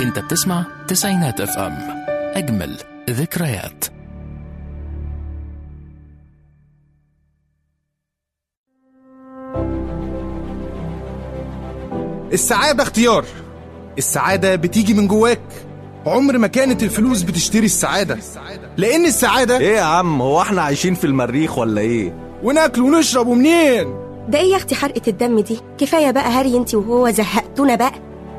انت بتسمع تسعينات اف ام، اجمل ذكريات. السعادة اختيار. السعادة بتيجي من جواك. عمر ما كانت الفلوس بتشتري السعادة، لأن السعادة ايه يا عم، هو احنا عايشين في المريخ ولا ايه؟ وناكل ونشرب ومنين؟ ده ايه يا اختي حرقة الدم دي؟ كفاية بقى هري انتي وهو، زهقتونا بقى.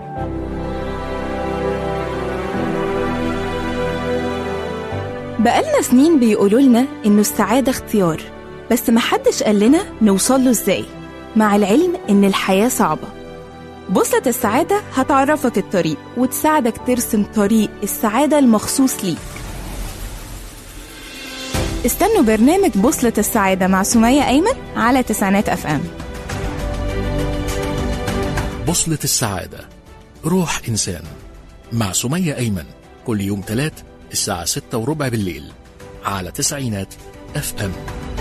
بقالنا سنين بيقولوا لنا إنه السعادة اختيار، بس محدش قال لنا نوصل له إزاي، مع العلم إن الحياة صعبة. بوصلة السعادة هتعرفك الطريق وتساعدك ترسم طريق السعادة المخصوص ليك. استنوا برنامج بوصلة السعادة مع سمية أيمن على تسعينات اف ام. بوصلة السعادة، روح إنسان، مع سمية أيمن، كل يوم 3 الساعة 6:15 بالليل على تسعينات اف ام.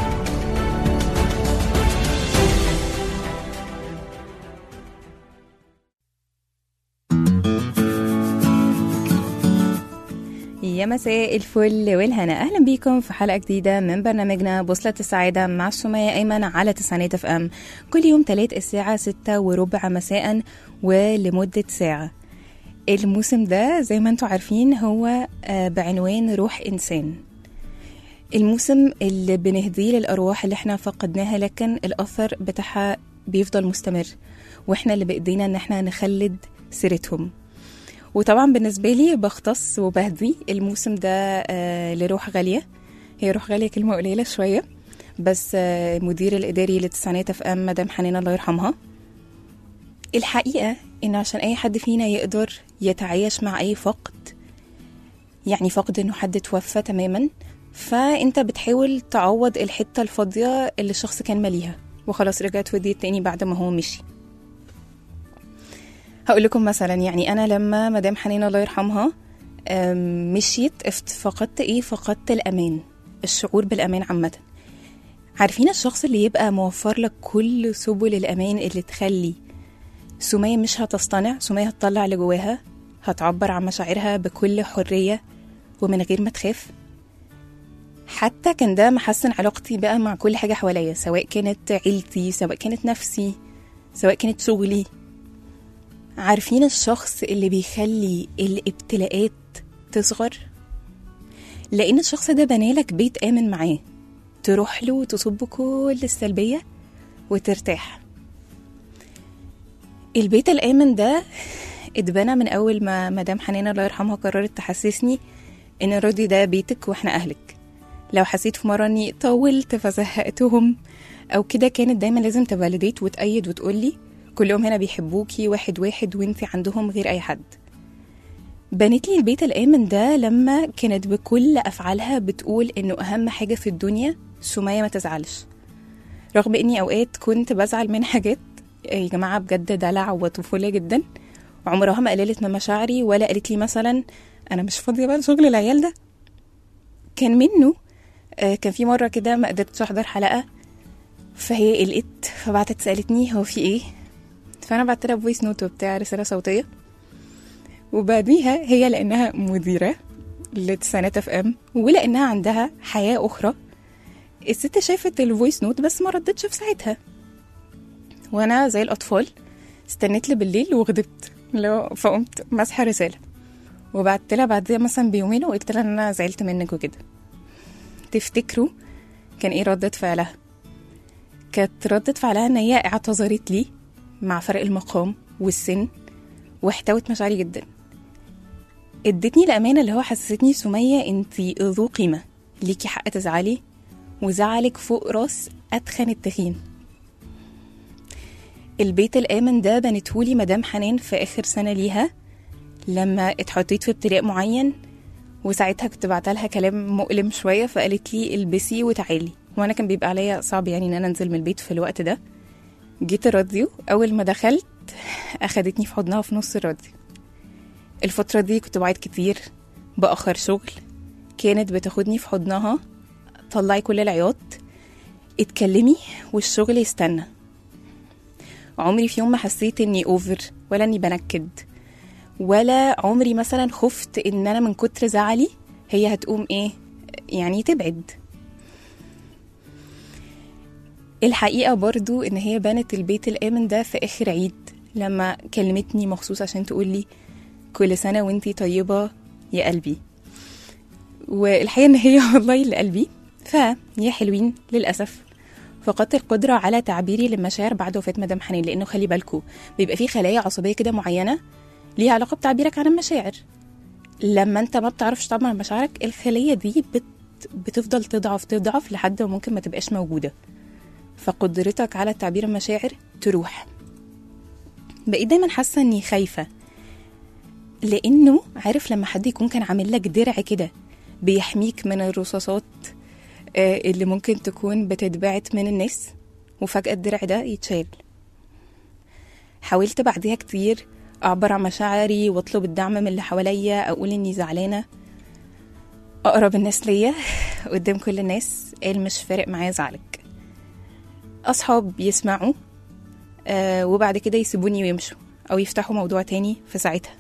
يا مساء الفل والهنا، أهلا بيكم في حلقة جديدة من برنامجنا بوصلة السعادة مع سمية أيمن على تسعينات اف ام، كل يوم 3 الساعة 6:15 مساء ولمدة ساعة. الموسم ده زي ما انتوا عارفين هو بعنوان روح إنسان. الموسم اللي بنهديه للأرواح اللي احنا فقدناها، لكن الأثر بتاعها بيفضل مستمر، واحنا اللي بإيدينا ان احنا نخلد سيرتهم. وطبعا بالنسبة لي بختص وبهدي الموسم ده لروح غالية. هي روح غالية كلمة قليلة شوية، بس المدير الإداري لتسعينات اف ام مدام حنين الله يرحمها. الحقيقة إن عشان أي حد فينا يقدر يتعايش مع أي فقد، يعني فقد إنه حد توفى تماما، فأنت بتحاول تعوض الحتة الفاضية اللي الشخص كان ماليها وخلاص رجعت وديت تاني بعد ما هو مشي. هقول لكم مثلا، يعني أنا لما مدام حنين الله يرحمها مشيت فقدت إيه؟ فقدت الأمان، الشعور بالأمان عامة. عارفين الشخص اللي يبقى موفر لك كل سبل الأمان اللي تخلي سمية مش هتصطنع، سمية هتطلع اللي جواها، هتعبر عن مشاعرها بكل حرية ومن غير ما تخاف. حتى كان ده محسن علاقتي بقى مع كل حاجة حواليا، سواء كانت عيلتي، سواء كانت نفسي، سواء كانت شغلي. عارفين الشخص اللي بيخلي الابتلاءات تصغر؟ لأن الشخص ده بنالك بيت آمن معاه تروح له وتصب كل السلبية وترتاح. البيت الآمن ده اتبنى من أول ما مدام حنين الله يرحمها قررت تحسسني إن الراضي ده بيتك وإحنا أهلك. لو حسيت في مرة إني طولت فزهقتهم أو كده، كانت دايما لازم تفاليديت وتأيد وتقولي كلهم هنا بيحبوكي واحد واحد وانتي عندهم غير أي حد. بنت لي البيت الآمن ده لما كانت بكل أفعالها بتقول إنه أهم حاجة في الدنيا سمية ما تزعلش، رغم إني أوقات كنت بزعل من حاجات يا جماعة بجد دلع وطفولة جدا، وعمرها ما قللت من مشاعري ولا قالت لي مثلا أنا مش فاضية بقى لشغل العيال ده. كان منه كان في مرة كده ما قدرتش أحضر حلقة، فهي قلقت فبعتت سألتني هو في إيه، فأنا بعت لها فويس نوت وبتاع رسالة صوتية. وبعديها هي لأنها مديرة لتسعينات اف ام ولأنها عندها حياة أخرى، الست شافت الفويس نوت بس ما ردتش في ساعتها، وانا زي الاطفال استنيت لي بالليل وغضبت، فقمت مسحه رساله وبعت لها بعدها مثلا بيومين وقلت لها ان انا زعلت منك وكده. تفتكروا كان ايه ردة فعلها؟ كانت ردة فعلها ان هي اعتذرت لي مع فرق المقام والسن واحتوت مشاعري جدا. ادتني الامانه اللي هو حسستني سميه انتي ذو قيمه، ليكي حق تزعلي وزعلك فوق راس اتخن التخين. البيت الآمن ده بنتهولي مدام حنان في آخر سنة ليها لما اتحطيت في ابتلاء معين، وساعتها كنت بعتلها كلام مؤلم شوية فقالت لي البسي وتعالي، وانا كان بيبقى عليا صعب يعني ان انا انزل من البيت في الوقت ده. جيت الراديو، اول ما دخلت اخدتني في حضنها في نص الراديو. الفترة دي كنت بعيد كتير، بأخر شغل، كانت بتاخدني في حضنها طلعي كل العياط، اتكلمي والشغل يستنى. عمري في يوم ما حسيت اني اوفر ولا اني بنكد ولا عمري مثلا خفت ان انا من كتر زعلي هي هتقوم ايه يعني تبعد. الحقيقة برضو ان هي بنت البيت الآمن ده في اخر عيد لما كلمتني مخصوص عشان تقولي كل سنة وانتي طيبة يا قلبي. والحقيقة ان هي والله اللي قلبي. فيا حلوين للأسف فقدت القدرة على تعبيري للمشاعر بعد وفاة مدام حنين، لأنه خلي بالكو بيبقى فيه خلايا عصبية كده معينة ليها علاقة بتعبيرك عن المشاعر. لما انت ما بتعرفش تعبر عن مشاعرك الخلية دي بتفضل تضعف لحد ما ممكن ما تبقاش موجودة، فقدرتك على تعبير المشاعر تروح. بقيت دايما حاسة اني خايفة، لأنه عارف لما حد يكون كان عامل لك درع كده بيحميك من الرصاصات اللي ممكن تكون بتتبعت من الناس، وفجأة الدرع ده يتشال. حاولت بعدها كتير أعبر عن مشاعري واطلب الدعم من اللي حواليا، أقول إني زعلانة. أقرب الناس ليا قدام كل الناس قال مش فارق معايا زعلك. أصحاب يسمعوا وبعد كده يسيبوني ويمشوا أو يفتحوا موضوع تاني في ساعتها.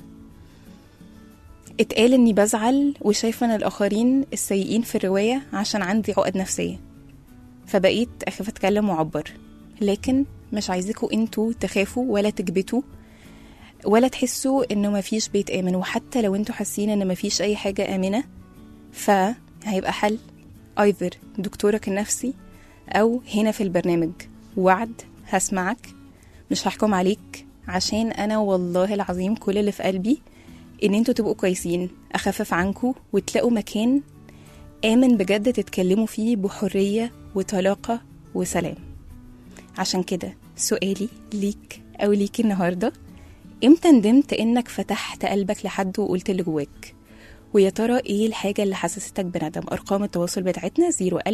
اتقال إني بزعل وشايفة إن الآخرين السيئين في الرواية عشان عندي عقد نفسية، فبقيت أخاف أتكلم وأعبر. لكن مش عايزكوا انتوا تخافوا ولا تكبتوا ولا تحسوا إنه مفيش بيت آمن. وحتى لو انتوا حاسين إن مفيش أي حاجة آمنة فهيبقى حل either دكتورك النفسي أو هنا في البرنامج. وعد هسمعك، مش هحكم عليك، عشان أنا والله العظيم كل اللي في قلبي إن انتوا تبقوا كويسين، أخفف عنكوا وتلاقوا مكان آمن بجد تتكلموا فيه بحرية وطلاقة وسلام. عشان كده سؤالي ليك أو ليك النهاردة، امتى ندمت إنك فتحت قلبك لحد وقلت اللي جواك؟ ويا ترى إيه الحاجة اللي حسستك بندم؟ أرقام التواصل بتاعتنا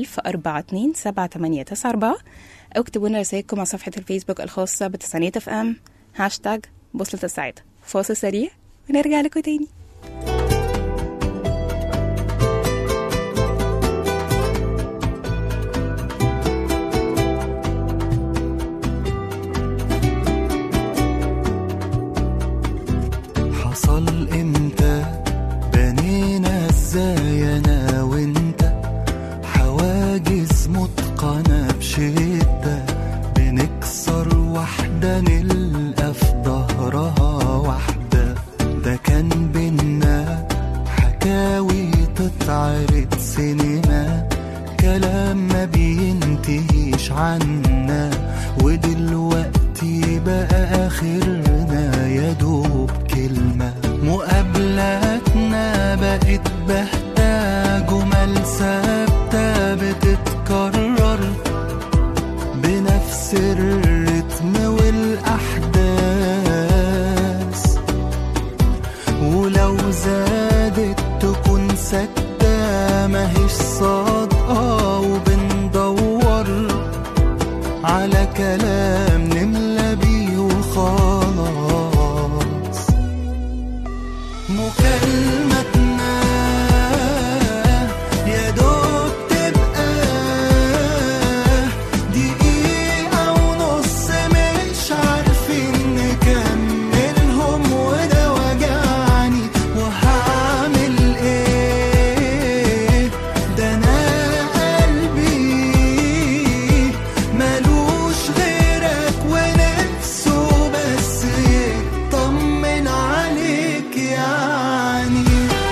010427894 أو اكتبوا لنا رسائلكم على صفحة الفيسبوك الخاصة بتسعينات FM #بوصلة السعادة. فاصل سريع ونرجع لكم تاني. حصل امتى؟ بنينا ازاي انا وانت؟ حواجز متقنة بشدة بنكسر واحدة نلقى في ظهرها واحدة. ده كان بينا حكاوي تتعرض سينما، كلام ما بينتهيش عنا، ودلوقتي بقى آخرنا يا دوب كلمة. مقابلاتنا بقت بهتة، جمل ثابتة بتتكرر بنفس الرتم والأحداث، ولو زادت تكون سكتة ماهيش صادقة، وبندور على كلام نملى بيه وخلاص. مكالمتنا يا دوب تبقى دقيقة ونص، مش عارفين نكملهم، وده وجعني وهعمل ايه؟ ده انا قلبي ملوش غيرك ونفسه بس يطمن عليك يعني.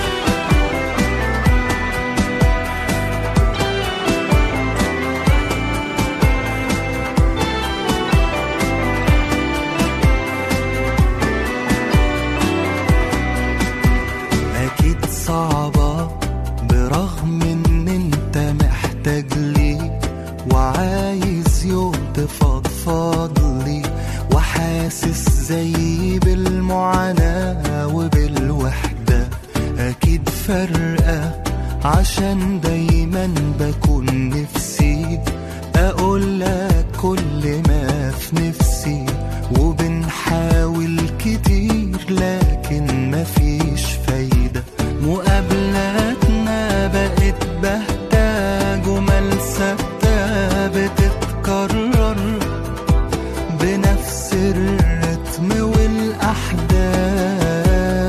أكيد صعبة برغم إن أنت محتاج لي، وعايز يوم تفضفض لي، وحاسس زي بالمعاناة وبالوحدة. أكيد فرقة عشان دايما بكون نفسي أقولك كل ما في نفسي، وبنحاول كتير لكن مفيش فايدة. مقابلاتنا بقت بهتة، جمل ثابتة بتتكرر بنفس الرتم والأحداث،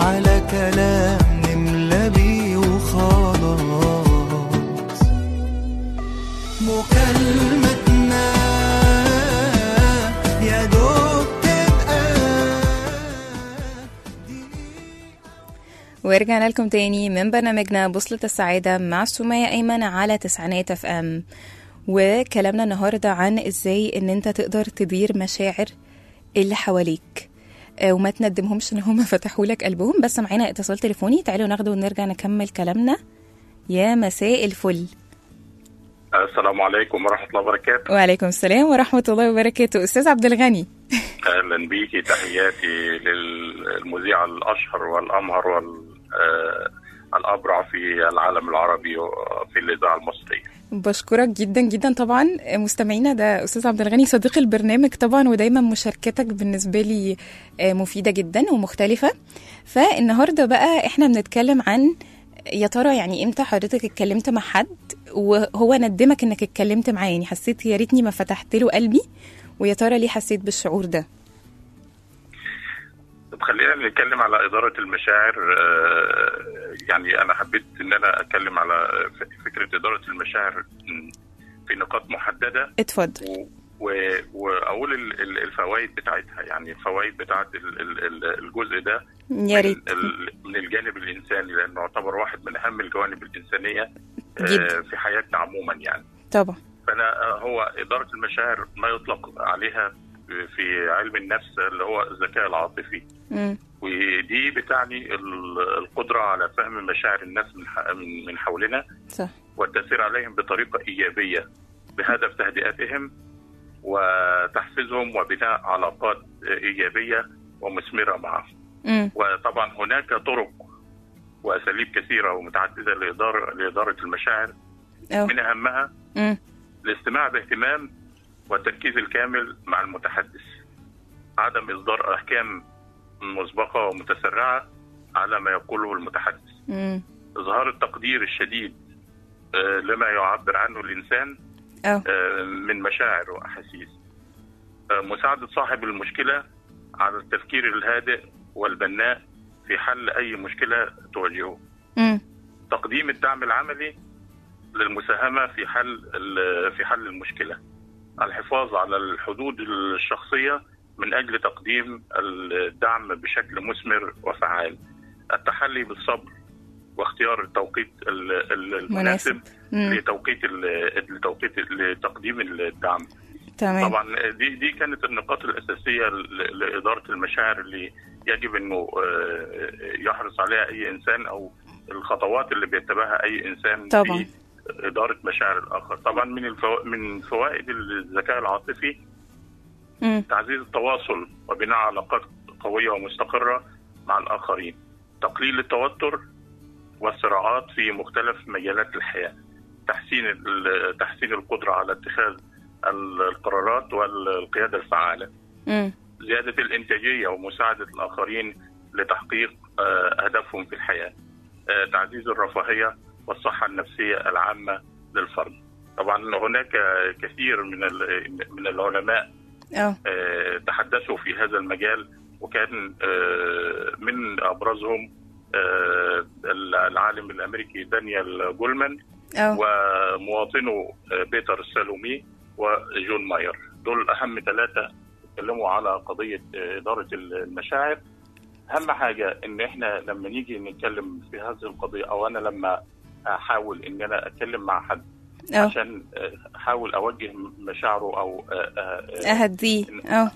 على كلام نملى بيه وخلاص. مكالمتنا يا دوب تبقى. ورجعنا لكم تاني من برنامجنا بوصلة السعادة مع سمية أيمن على تسعينات اف ام. وكلامنا النهاردة عن ازاي ان انت تقدر تدير مشاعر اللي حواليك وما تندمهمش ان هم فتحوا لك قلبهم. بس معانا اتصال تليفوني، تعالوا ناخده ونرجع نكمل كلامنا. يا مساء الفل. السلام عليكم ورحمة الله وبركاته. وعليكم السلام ورحمة الله وبركاته. أستاذ عبد الغني، أهلا بيكي، تحياتي للمذيع الأشهر والأمهر والأبرع في العالم العربي وفي الإذاعة المصرية. بشكرك جدا جدا. طبعا مستمعينا، ده أستاذ عبد الغني صديق البرنامج طبعا، ودايما مشاركتك بالنسبة لي مفيدة جدا ومختلفة. فالنهاردة بقى احنا بنتكلم عن يا ترى يعني امتى حضرتك اتكلمت مع حد وهو ندمك انك اتكلمت معاه، يعني حسيت يا ريتني ما فتحت له قلبي، ويا ترى ليه حسيت بالشعور ده؟ طب خلينا نتكلم على إدارة المشاعر. يعني أنا حبيت إن أنا أتكلم على فكرة إدارة المشاعر في نقاط محددة. اتفضل. وأقول الفوائد بتاعتها، يعني الفوائد بتاعت الجزء ده يا ريت من الجانب الإنساني، لأنه يعتبر واحد من أهم الجوانب الإنسانية في حياتنا عموما يعني. طبعا. فأنا هو إدارة المشاعر ما يطلق عليها في علم النفس اللي هو الذكاء العاطفي. ودي بتعني القدرة على فهم مشاعر الناس من حولنا، صح، والتأثير عليهم بطريقة إيجابية بهدف تهدئتهم وتحفيزهم وبناء علاقات إيجابية ومثمرة معهم. وطبعا هناك طرق وأساليب كثيرة ومتعددة لإدارة المشاعر. من أهمها الاستماع باهتمام والتركيز الكامل مع المتحدث، عدم إصدار أحكام مسبقة ومتسرعة على ما يقوله المتحدث، إظهار التقدير الشديد لما يعبر عنه الإنسان من مشاعر وأحاسيس، مساعدة صاحب المشكلة على التفكير الهادئ والبناء في حل أي مشكلة تواجهه، تقديم الدعم العملي للمساهمة في حل المشكلة، الحفاظ على الحدود الشخصية من أجل تقديم الدعم بشكل مثمر وفعال، التحلي بالصبر واختيار التوقيت المناسب لتقديم الدعم. تمام. طبعا دي كانت النقاط الأساسية لإدارة المشاعر اللي يجب أنه يحرص عليها أي إنسان، أو الخطوات اللي بيتبعها أي إنسان طبعا في إدارة مشاعر الآخر. طبعا من فوائد الذكاء العاطفي تعزيز التواصل وبناء علاقات قوية ومستقرة مع الآخرين، تقليل التوتر والصراعات في مختلف مجالات الحياة، تحسين القدرة على اتخاذ القرارات والقيادة الفعالة، زيادة الإنتاجية ومساعدة الآخرين لتحقيق أهدافهم في الحياة، تعزيز الرفاهية والصحة النفسية العامة للفرد. طبعا هناك كثير من العلماء تحدثوا في هذا المجال، وكان من أبرزهم العالم الأمريكي دانيال جولمان ومواطنه بيتر سالومي وجون ماير. دول أهم ثلاثة اتكلموا على قضية إدارة المشاعر. أهم حاجة إن إحنا لما نيجي نتكلم في هذه القضية، أو أنا لما أحاول إن أنا أتكلم مع حد عشان أحاول أوجه مشاعره أو أهديه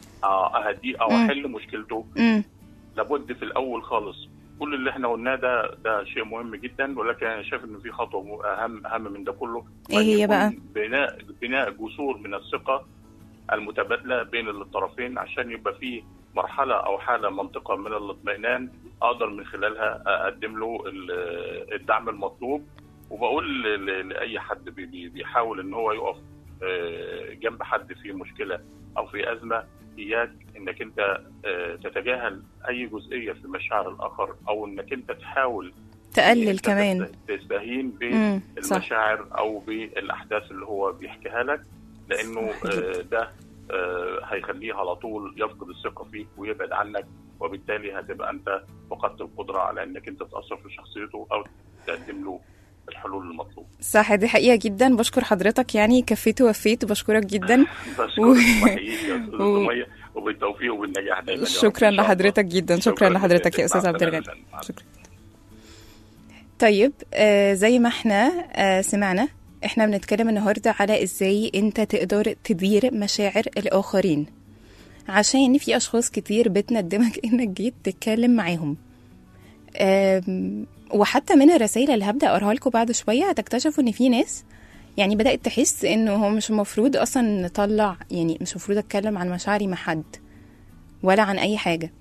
أو أحل مشكلته، لابد في الأول خالص كل اللي إحنا قلناه ده شيء مهم جدا، ولكن أنا شايف إنه في خطوة أهم من ده كله. إيه هي بقى؟ بناء جسور من الثقة المتبادلة بين الطرفين، عشان يبقى فيه مرحلة أو حالة منطقة من الاطمئنان أقدر من خلالها أقدم له الدعم المطلوب. وبقول لأي حد بيحاول إن هو يقف جنب حد في مشكلة أو في أزمة، إياك إنك أنت تتجاهل أي جزئية في مشاعر الآخر، أو إنك أنت تحاول تقلل كمان تستهين بالمشاعر أو بالأحداث اللي هو بيحكيها لك، لأنه ده هيخليه على طول يفقد الثقة فيك ويبعد عنك وبالتالي هتبقى انت فقدت القدره على انك انت تاثر في شخصيته او تقدم له الحلول المطلوبه. صح، دي حقيقة جدا. بشكر حضرتك، يعني كفيت ووفيت، بشكرك جدا. بشكرك وبحييك يا استاذ سمية، وبالتوفيق وبالنجاح دايما. شكرا لحضرتك جدا. شكرا لحضرتك يا استاذ عبد الغني. شكرا. طيب زي ما احنا سمعنا، احنا بنتكلم النهارده على ازاي انت تقدر تدير مشاعر الاخرين، عشان في اشخاص كتير بتندمك انك جيت تتكلم معاهم. وحتى من الرسائل اللي هبدا اقراها لكم بعد شويه هتكتشفوا ان في ناس يعني بدات تحس انه هو مش المفروض اصلا نطلع، يعني مش المفروض اتكلم عن مشاعري مع حد ولا عن اي حاجه،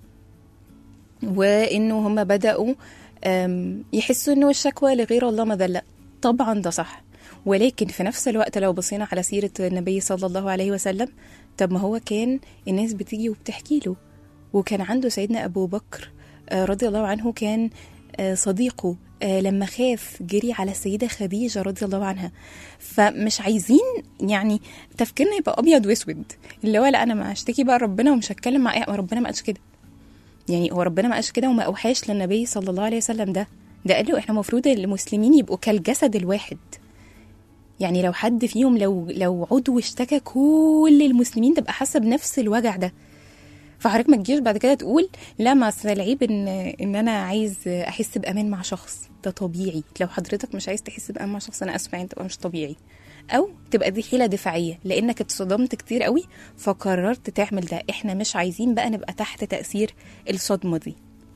وانه هم بداوا يحسوا انه الشكوى لغير الله مذله. طبعا ده صح، ولكن في نفس الوقت لو بصينا على سيره النبي صلى الله عليه وسلم، طب ما هو كان الناس بتيجي وبتحكي له، وكان عنده سيدنا ابو بكر رضي الله عنه كان صديقه لما خاف جري على السيدة خديجة رضي الله عنها. فمش عايزين يعني تفكيرنا يبقى أبيض واسود، اللي هو لا أنا ما أشتكي بقى ربنا ومش هتكلم مع ربنا. ما قالش كده، يعني هو ربنا ما قالش كده وما أوحاش للنبي صلى الله عليه وسلم ده قال له إحنا مفروض المسلمين يبقوا كالجسد الواحد. يعني لو حد فيهم لو عضو اشتكى كل المسلمين تبقى حاسة بنفس الوجع ده. فحضرتك ما تجيش بعد كده تقول لا ما العيب ان انا عايز احس بامان مع شخص. ده طبيعي، لو حضرتك مش عايز تحس بامان مع شخص انا اسفه، يعني تبقى مش طبيعي، او تبقى دي حيله دفاعيه لانك اتصدمت كتير قوي فقررت تعمل ده. احنا مش عايزين بقى نبقى تحت تاثير الصدمه دي.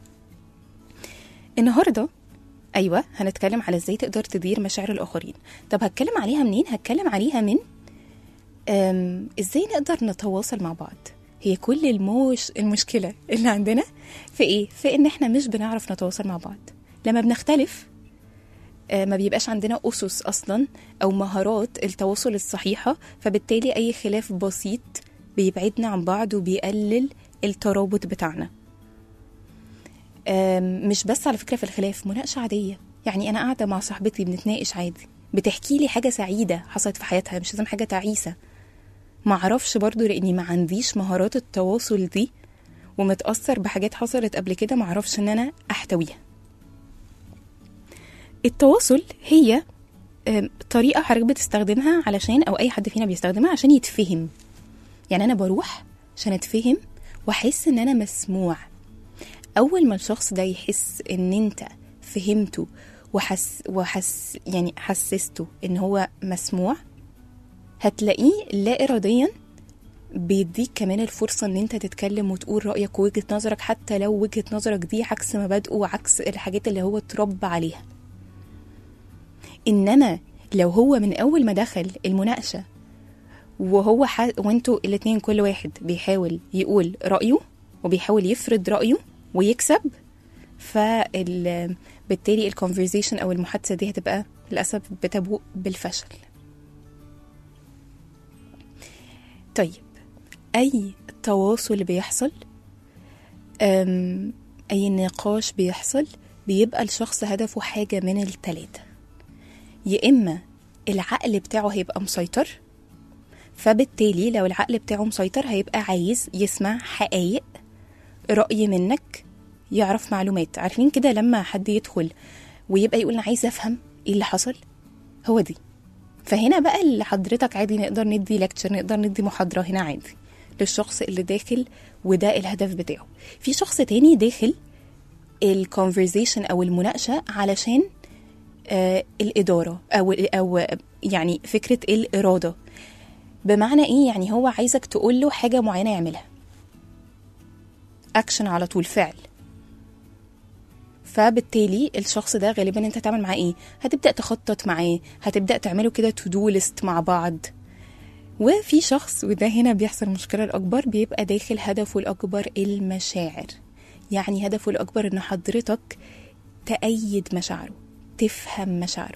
النهارده ايوه هنتكلم على ازاي تقدر تدير مشاعر الاخرين. طب هتكلم عليها منين؟ هتكلم عليها من ازاي نقدر نتواصل مع بعض. هي كل المشكلة اللي عندنا في ايه؟ في ان احنا مش بنعرف نتواصل مع بعض. لما بنختلف ما بيبقاش عندنا أسس أصلا أو مهارات التواصل الصحيحة، فبالتالي أي خلاف بسيط بيبعدنا عن بعض وبيقلل الترابط بتاعنا. مش بس على فكرة في الخلاف، مناقشة عادية، يعني أنا قاعدة مع صاحبتي بنتناقش عادي، بتحكي لي حاجة سعيدة حصلت في حياتها، مش لازم حاجة تعيسة. ما عرفش برضو لاني ما عنديش مهارات التواصل دي ومتأثر بحاجات حصلت قبل كده، ما عرفش ان انا احتويها. التواصل هي طريقة حضرتك بتستخدمها علشان، او اي حد فينا بيستخدمها عشان يتفهم. يعني انا بروح عشان اتفهم واحس ان انا مسموع. اول ما الشخص ده يحس ان انت فهمته يعني حسسته ان هو مسموع، هتلاقيه لا إراديا بيديك كمان الفرصة ان انت تتكلم وتقول رأيك ووجهة نظرك، حتى لو وجهة نظرك دي عكس مبادئه وعكس الحاجات اللي هو اتربى عليها. إنما لو هو من أول ما دخل المناقشة وانتوا الاتنين كل واحد بيحاول يقول رأيه وبيحاول يفرض رأيه ويكسب، بالتالي الكونفرزيشن أو المحادثة دي هتبقى للأسف بتبوء بالفشل. طيب أي تواصل بيحصل، أي نقاش بيحصل، بيبقى الشخص هدفه حاجة من التلاتة. يا إما العقل بتاعه هيبقى مسيطر، فبالتالي لو العقل بتاعه مسيطر هيبقى عايز يسمع حقائق، رأي منك، يعرف معلومات. عارفين كده لما حد يدخل ويبقى يقول أنا عايز أفهم إيه اللي حصل، هو دي. فهنا بقى اللي حضرتك عادي نقدر ندي لكتشر، نقدر ندي محاضرة هنا عادي للشخص اللي داخل وده الهدف بتاعه. في شخص تاني داخل الكونفرزيشن أو المناقشة علشان الإدارة أو يعني فكرة الإرادة. بمعنى إيه؟ يعني هو عايزك تقول له حاجة معينة يعملها، أكشن على طول، فعل. فبالتالي الشخص ده غالبا انت تعمل معاه ايه؟ هتبدأ تخطط معاه، هتبدأ تعملوا كده تو-دو ليست مع بعض. وفي شخص، وده هنا بيحصل المشكلة الأكبر، بيبقى داخل هدفه الأكبر المشاعر. يعني هدفه الأكبر ان حضرتك تأيد مشاعره، تفهم مشاعره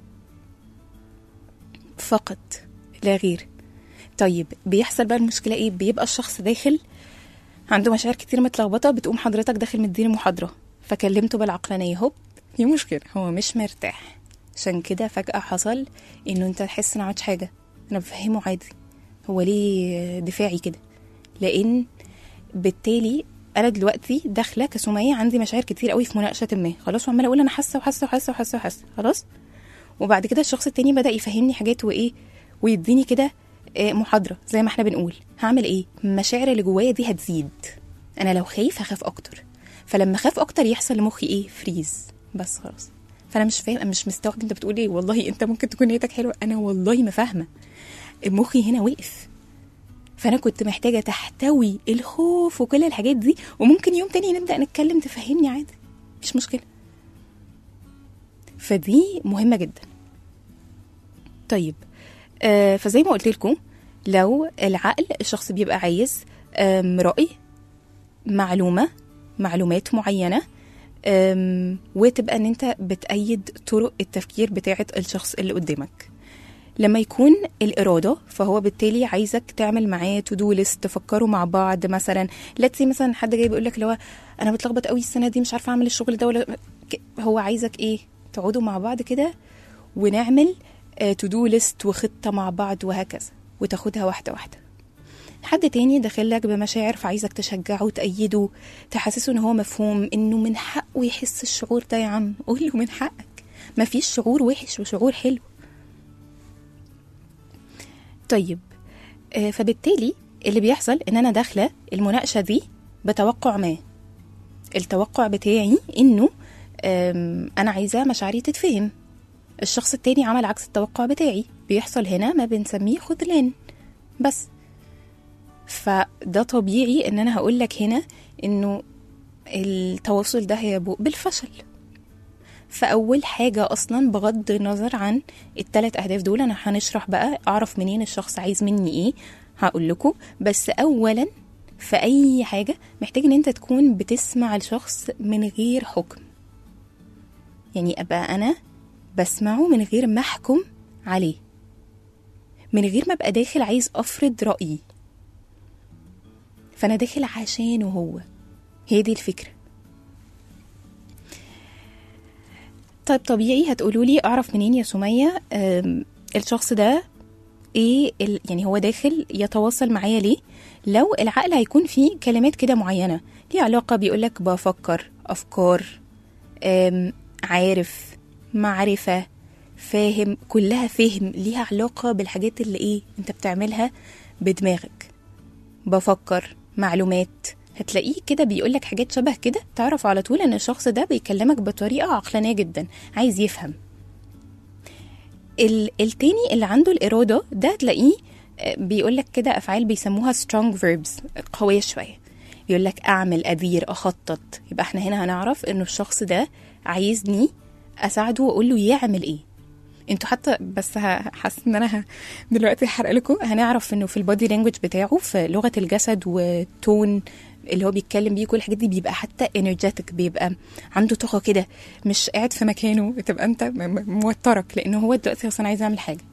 فقط لا غير. طيب بيحصل بقى المشكلة ايه؟ بيبقى الشخص داخل عنده مشاعر كتير متلخبطة، بتقوم حضرتك داخل مديني محاضرة فكلمته بالعقلانية، هوب في مشكلة، هو مش مرتاح. عشان كده فجأة حصل انه انت تحس ان عملتش حاجة، انا بفهمه عادي، هو ليه دفاعي كده؟ لان بالتالي انا دلوقتي داخله كسميه عندي مشاعر كتير قوي في مناقشه ما، خلاص، وعماله اقول انا حاسه وحاسه وحاسه وحاسه وحاسه، خلاص. وبعد كده الشخص التاني بدا يفهمني حاجات وايه، ويديني كده محاضره زي ما احنا بنقول. هعمل ايه؟ المشاعر اللي جوايا دي هتزيد. انا لو خايف هخاف اكتر، فلما اخاف اكتر يحصل لمخي ايه؟ فريز، بس خلاص. فانا مش فاهم، مش مستوعب انت بتقول ايه. والله انت ممكن تكون نيتك حلوه، انا والله ما فاهمه. مخي هنا وقف. فانا كنت محتاجه تحتوي الخوف وكل الحاجات دي، وممكن يوم تاني نبدا نتكلم تفهمني عادي، مش مشكله. فدي مهمه جدا. طيب فزي ما قلت لكم، لو العقل الشخص بيبقى عايز رأي، معلومات معينه، وتبقى ان انت بتأيد طرق التفكير بتاعه الشخص اللي قدامك. لما يكون الإرادة، فهو بالتالي عايزك تعمل معاه تو دو ليست، تفكروا مع بعض. مثلا لاتسي مثلا حد جاي بيقول لك لو انا بتلخبط قوي السنه دي، مش عارفه اعمل الشغل ده ولا، هو عايزك ايه؟ تقعدوا مع بعض كده ونعمل تو دو ليست وخطه مع بعض وهكذا، وتاخدها واحده واحده. حد تاني داخلك بمشاعر، فعايزك تشجعه وتأيده، تحسسه ان هو مفهوم، انه من حقه يحس الشعور ده. يا عم قول له من حقك، مفيش شعور وحش وشعور حلو. طيب فبالتالي اللي بيحصل ان انا داخله المناقشه دي بتوقع ما. التوقع بتاعي انه انا عايزه مشاعري تتفهم. الشخص التاني عمل عكس التوقع بتاعي، بيحصل هنا ما بنسميه خذلان بس. فده طبيعي ان انا هقول لك هنا انه التواصل ده هيبوء بالفشل. فأول حاجة أصلا بغض النظر عن ال3 أهداف دول، أنا هنشرح بقى أعرف منين الشخص عايز مني إيه، هقول لكم. بس أولا في أي حاجة محتاج إن أنت تكون بتسمع الشخص من غير حكم. يعني أبقى أنا بسمعه من غير ما أحكم عليه، من غير ما أبقى داخل عايز أفرض رأيي. فأنا داخل عشانه هو، هي دي الفكرة. طيب طبيعي هتقولوا لي أعرف منين يا سمية الشخص ده إيه يعني هو داخل يتواصل معايا ليه؟ لو العقل هيكون فيه كلمات كده معينة ليه علاقة، بيقولك بفكر، أفكار، عارف، معرفة، فاهم، كلها فهم ليها علاقة بالحاجات اللي إيه أنت بتعملها بدماغك. بفكر، معلومات، هتلاقيه كده بيقولك حاجات شبه كده، تعرف على طول ان الشخص ده بيكلمك بطريقة عقلانية جدا، عايز يفهم. التاني اللي عنده الإرادة ده تلاقيه بيقولك كده أفعال بيسموها strong verbs، قوية شوية، بيقولك أعمل، أدير، أخطط. يبقى احنا هنا هنعرف انه الشخص ده عايزني أساعده وأقول له يعمل ايه. انتوا حتى بس حاسه ان انا دلوقتي هحرق لكم، هنعرف انه في البودي لانجوج بتاعه، في لغه الجسد والتون اللي هو بيتكلم بيه، كل الحاجات دي بيبقى حتى انرجيتك، بيبقى عنده طاقه كده، مش قاعد في مكانه تبقى انت موترك، لانه هو دلوقتي اصلا عايز يعمل حاجه.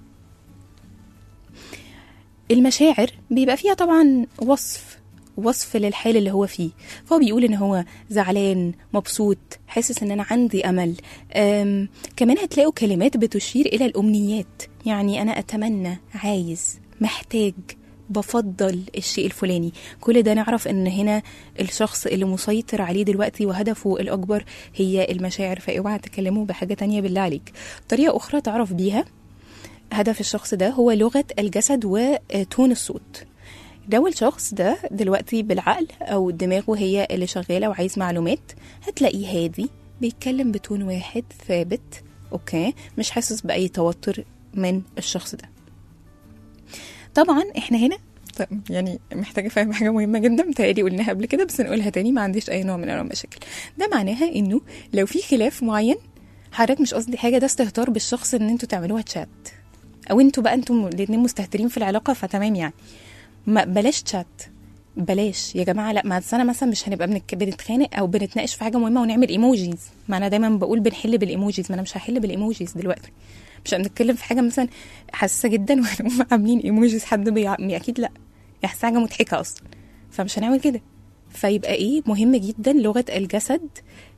المشاعر بيبقى فيها طبعا وصف للحال اللي هو فيه، فهو بيقول ان هو زعلان، مبسوط، حاسس ان انا عندي امل. كمان هتلاقوا كلمات بتشير الى الامنيات، يعني انا اتمنى، عايز، محتاج، بفضل الشيء الفلاني. كل ده نعرف ان هنا الشخص اللي مسيطر عليه دلوقتي وهدفه الاكبر هي المشاعر. فاوعى تكلموا بحاجه تانية بالله عليك. طريقه اخرى تعرف بيها هدف الشخص ده هو لغه الجسد وتون الصوت. لو الشخص ده دلوقتي بالعقل أو دماغه هي اللي شغالة وعايز معلومات، هتلاقيه هادي، بيتكلم بتون واحد ثابت، أوكي، مش حاسس بأي توتر من الشخص ده. طبعا احنا هنا يعني محتاجة فاهم حاجة مهمة جدا، متهيألي قلناها قبل كده بس نقولها تاني، ما عنديش أي نوع من أنواع المشاكل. ده معناها إنه لو في خلاف معين، حضرتك مش قصدي حاجة، ده استهتار بالشخص إن انتوا تعملوها تشات، أو انتوا بقى انتوا الاتنين مستهترين في العلاقة، فتمام يعني. ما بلاش تشات، بلاش يا جماعه. لا، ما انا مثلا مش هنبقى بنتخانق او بنتناقش في حاجه مهمه ونعمل ايموجيز. ما انا دايما بقول بنحل بالايموجيز، ما انا مش هحل بالايموجيز دلوقتي. مش هنتكلم في حاجه مثلا حساسه جدا ونقوم عاملين ايموجيز، حد اكيد لا، يحس حاجه مضحكه اصلا، فمش هنعمل كده. فيبقى ايه مهم جدا لغه الجسد،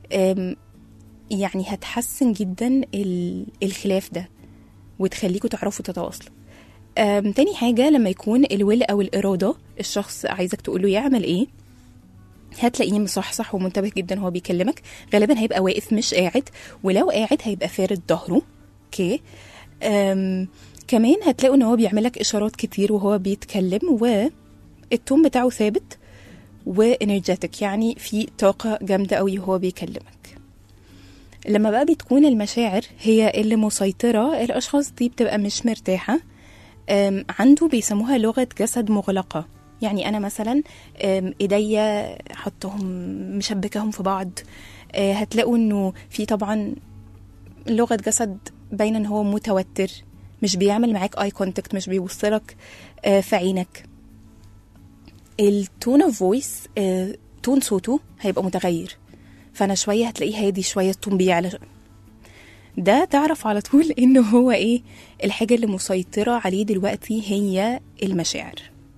يعني هتحسن جدا الخلاف ده وتخليكوا تعرفوا تتواصلوا. تاني حاجة، لما يكون الويل أو الإرادة، الشخص عايزك تقوله يعمل إيه، هتلاقيه مصحصح ومنتبه جدا وهو بيكلمك. غالبا هيبقى واقف مش قاعد، ولو قاعد هيبقى فارد ظهره. اوكي. كمان هتلاقوا ان هو بيعملك اشارات كتير وهو بيتكلم، والتون بتاعه ثابت وانرجيتك، يعني في طاقة جامدة قوي وهو بيكلمك. لما بقى بتكون المشاعر هي اللي مسيطرة، الاشخاص دي بتبقى مش مرتاحة. عنده بيسموها لغة جسد مغلقة. يعني انا مثلا ايديا حطهم مشبكهم في بعض، هتلاقوا انه في طبعا لغة جسد باين ان هو متوتر، مش بيعمل معاك اي كونتاكت، مش بيوصلك في عينك. التون اوف فويس، تون صوته هيبقى متغير، فانا شويه هتلاقيه هادي، شويه التون بيعلى. ده تعرف على طول انه هو ايه الحاجه اللي مسيطره عليه دلوقتي، هي المشاعر.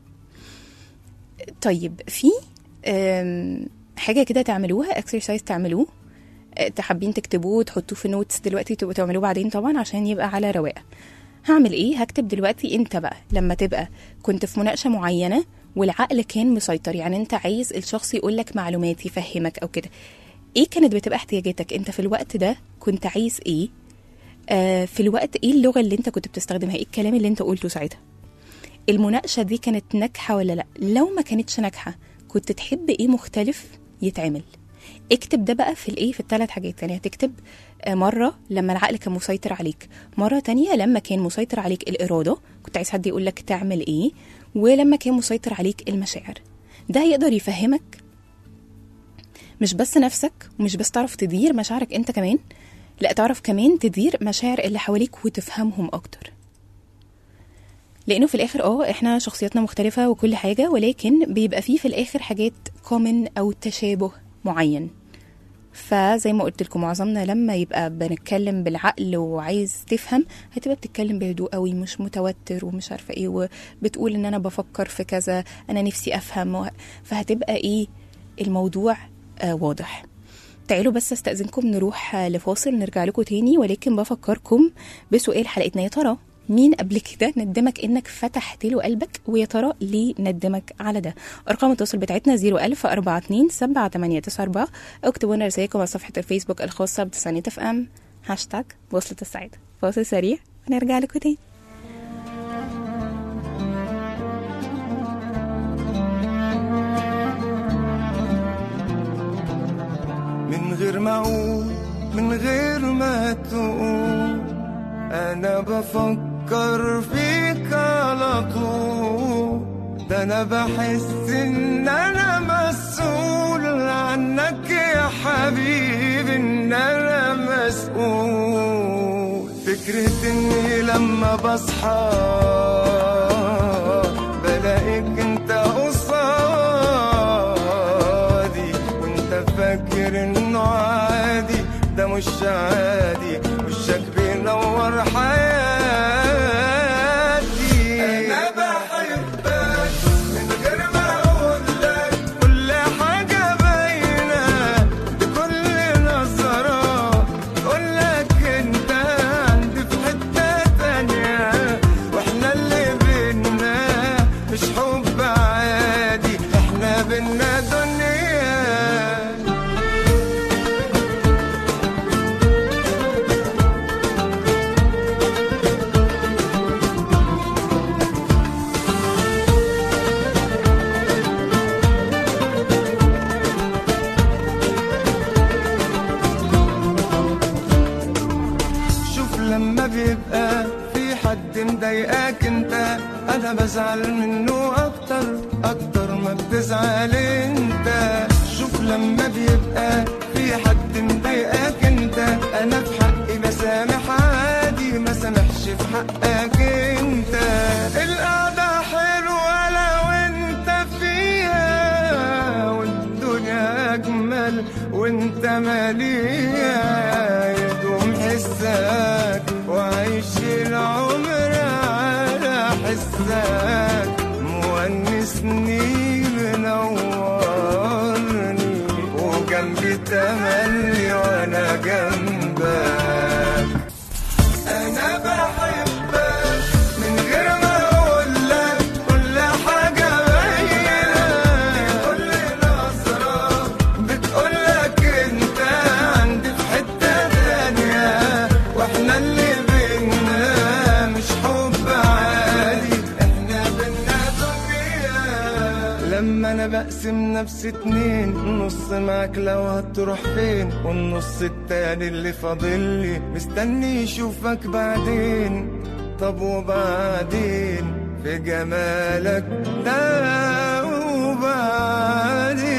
طيب في حاجه كده تعملوها، اكسرسايز تعملوه، تحبين تكتبوه وتحطوه في نوتس دلوقتي، تبقوا تعملوه بعدين طبعا عشان يبقى على رواقه. هعمل ايه؟ هكتب دلوقتي انت بقى لما تبقى كنت في مناقشه معينه والعقل كان مسيطر، يعني انت عايز الشخص يقولك معلومات يفهمك او كده، ايه كانت بتبقى احتياجاتك انت في الوقت ده؟ كنت عايز ايه في الوقت؟ ايه اللغه اللي انت كنت بتستخدمها؟ ايه الكلام اللي انت قلته ساعتها؟ المناقشه دي كانت ناجحه ولا لا؟ لو ما كانتش ناجحه كنت تحب ايه مختلف يتعمل؟ اكتب ده بقى في الايه، في الثلاث حاجات. يعني هتكتب مره لما العقل كان مسيطر عليك، مره تانية لما كان مسيطر عليك الاراده، كنت عايز حد يقولك تعمل ايه، ولما كان مسيطر عليك المشاعر. ده هيقدر يفهمك مش بس نفسك، ومش بس تعرف تدير مشاعرك انت كمان، لا تعرف كمان تدير مشاعر اللي حواليك وتفهمهم اكتر. لانه في الاخر احنا شخصياتنا مختلفة وكل حاجة، ولكن بيبقى فيه في الاخر حاجات كومن او تشابه معين. فزي ما قلت لكم معظمنا لما يبقى بنتكلم بالعقل وعايز تفهم، هتبقى بتتكلم بهدوء قوي، مش متوتر ومش عارفه ايه، وبتقول ان انا بفكر في كذا، انا نفسي افهم، فهتبقى ايه الموضوع واضح. تعالوا بس استأذنكم نروح لفاصل، نرجع لكم تاني، ولكن بفكركم بسؤال حلقتنا. يا ترى مين قبل كده ندمك انك فتحت له قلبك؟ ويا ترى ليه ندمك على ده؟ ارقام التواصل بتاعتنا 010427894، او اكتبوا لنا رسائلكم على صفحه الفيسبوك الخاصه بتسعينات اف ام #بوصلة السعاده. فاصل سريع ونرجع لكم تاني. من غير ما اقول، من غير ما تقول، انا بفكر فيك على طول. ده انا بحس ان انا مسؤول عنك يا حبيبي، ان انا مسؤول. فكرة اني لما بصحى بلاقيك انت قصادي، وانت فاكر انه عادي، ده مش عادي، وشك بينور حياتي. انا بحبك من غير ما اقول لك، كل حاجه باينه بكل نظره، اقول لك انت عندي في حته تانيه، واحنا اللي بينا مش حب عادي، احنا بينا دنيا. لما بيبقى في حد مضايقاك انت، انا بزعل منه اكتر ما بتزعل انت. شوف لما بيبقى في حد مضايقاك انت، انا في حقي بسامح عادي، ما سامحش في حقك انت. القعدة حلوة لو انت فيها، والدنيا اجمل وانت ماليها، يدوم حسك وعيش العمر على حسك، مونسني منورني، وجنبي تملي وانا جنبك. انا بحبك من غير ما اقول لك، كل حاجه باينه كل نظره، مقسم نفسي 2، نص معاك لو هتروح فين، والنص التاني اللي فاضلي مستني يشوفك بعدين. طب وبعدين في جمالك ده وبعدين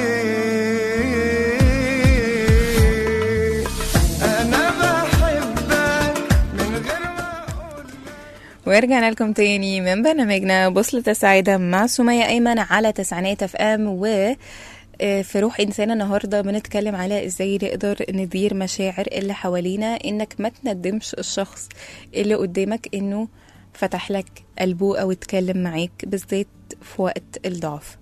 أنا بحبك من غير ما أقول. ورجعنا لكم تاني من برنامجنا بوصلة السعادة مع سمية أيمن على تسعينات اف ام. و في روح إنسان النهاردة بنتكلم على إزاي نقدر ندير مشاعر اللي حوالينا، إنك ما تندمش الشخص اللي قدامك إنه فتح لك قلبه أو اتكلم معاك، بالذات في وقت الضعف.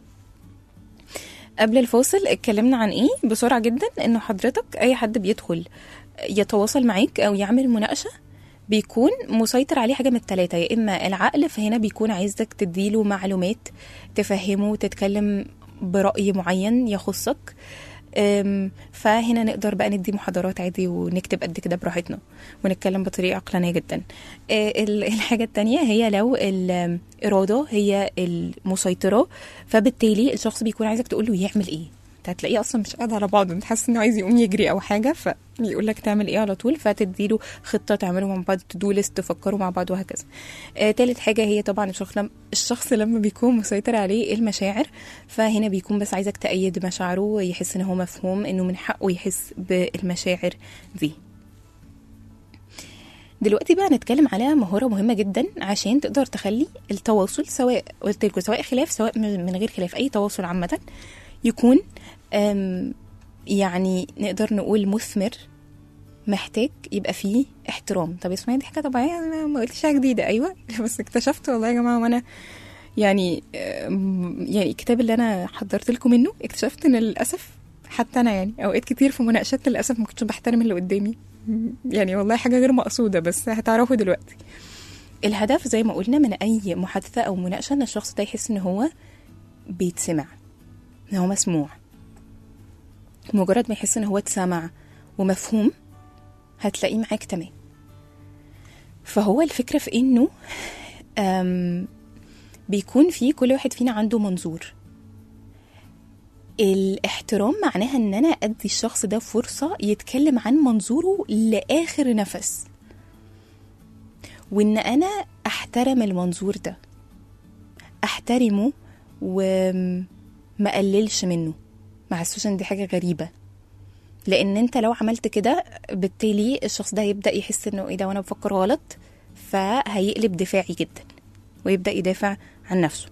قبل الفاصل اتكلمنا عن إيه بسرعة جدا، إنه حضرتك أي حد بيدخل يتواصل معاك أو يعمل مناقشة بيكون مسيطر عليه حاجة من الثلاثة، يا إما العقل، فهنا بيكون عايزك تديله معلومات تفهمه، تتكلم برأي معين يخصك، فهنا نقدر بقى ندي محاضرات عادي ونكتب قد كده براحتنا ونتكلم بطريقة عقلانية جدا. الحاجة التانية هي لو الإرادة هي المسيطرة، فبالتالي الشخص بيكون عايزك تقول له يعمل إيه. هتلاقيه اصلا مش قاعد على بعضه، انت حاسس انه عايز يقوم يجري او حاجه، فيقول لك تعمل ايه على طول، فتديله خطه تعملوا مع بعض، تو ليست، تفكروا مع بعض وهكذا. تالت حاجه هي طبعا الشخص لما بيكون مسيطر عليه المشاعر، فهنا بيكون بس عايزك تأيد مشاعره ويحس ان هو مفهوم، انه من حقه يحس بالمشاعر دي. دلوقتي بقى نتكلم على مهارة مهمة جدا عشان تقدر تخلي التواصل، سواء قلت لكم سواء خلاف سواء من غير خلاف، اي تواصل عامة يكون يعني نقدر نقول مثمر. محتاج يبقى فيه احترام. طب اسمعي، دي حاجة طبيعية، انا ما قلتش حاجة جديدة. ايوه بس اكتشفت والله يا جماعة، وانا يعني الكتاب اللي انا حضرت لكم منه، اكتشفت ان للأسف حتى انا يعني اوقات كتير في مناقشات للأسف ما كنتش بحترم اللي قدامي، يعني والله حاجة غير مقصودة، بس هتعرفوا دلوقتي. الهدف زي ما قلنا من اي محادثة او مناقشة ان الشخص ده يحس ان هو بيتسمع، ان هو مسموع. مجرد ما يحس ان هو اتسمع ومفهوم هتلاقيه معاك تمام. فهو الفكرة في انه بيكون في كل واحد فينا عنده منظور. الاحترام معناها ان انا ادي الشخص ده فرصة يتكلم عن منظوره لآخر نفس، وان انا احترم المنظور ده، احترمه وما قللش منه، ما حسوش ان دي حاجة غريبة. لان انت لو عملت كده بالتالي الشخص ده هيبدأ يحس انه ايه ده وانا بفكر غلط، فهيقلب دفاعي جدا ويبدأ يدافع عن نفسه.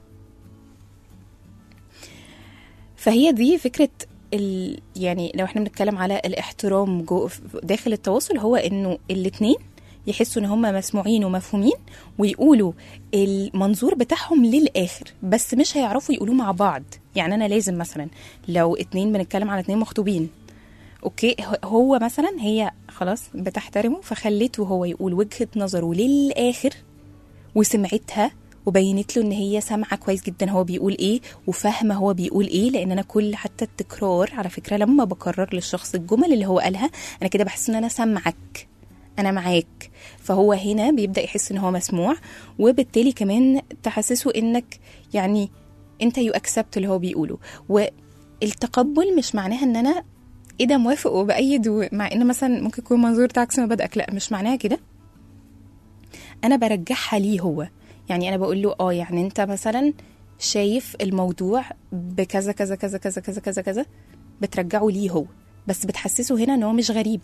فهي دي فكرة يعني لو احنا بنتكلم على الاحترام داخل التواصل، هو انه الاتنين يحسوا ان هم مسموعين ومفهومين ويقولوا المنظور بتاعهم للآخر، بس مش هيعرفوا يقولوه مع بعض. يعني انا لازم مثلا لو اتنين بنتكلم على اتنين مخطوبين، اوكي، هو مثلا هي خلاص بتحترمه فخليته هو يقول وجهة نظره للآخر وسمعتها وبينت له ان هي سامعه كويس جدا هو بيقول ايه وفاهمه هو بيقول ايه. لان انا كل حتى التكرار على فكره لما بكرر للشخص الجمل اللي هو قالها، انا كده بحس ان انا سامعك، انا معاك. فهو هنا بيبدا يحس ان هو مسموع، وبالتالي كمان تحسسه انك يعني انت يو اكسبت اللي هو بيقوله. والتقبل مش معناها ان انا ايه ده موافق وبأيد، مع ان مثلا ممكن يكون منظور عكس مبادئك، لا مش معناها كده. انا برجعها ليه هو، يعني انا بقول له يعني انت مثلا شايف الموضوع بكذا كذا كذا كذا كذا كذا كذا، بترجعه ليه هو، بس بتحسسه هنا ان هو مش غريب.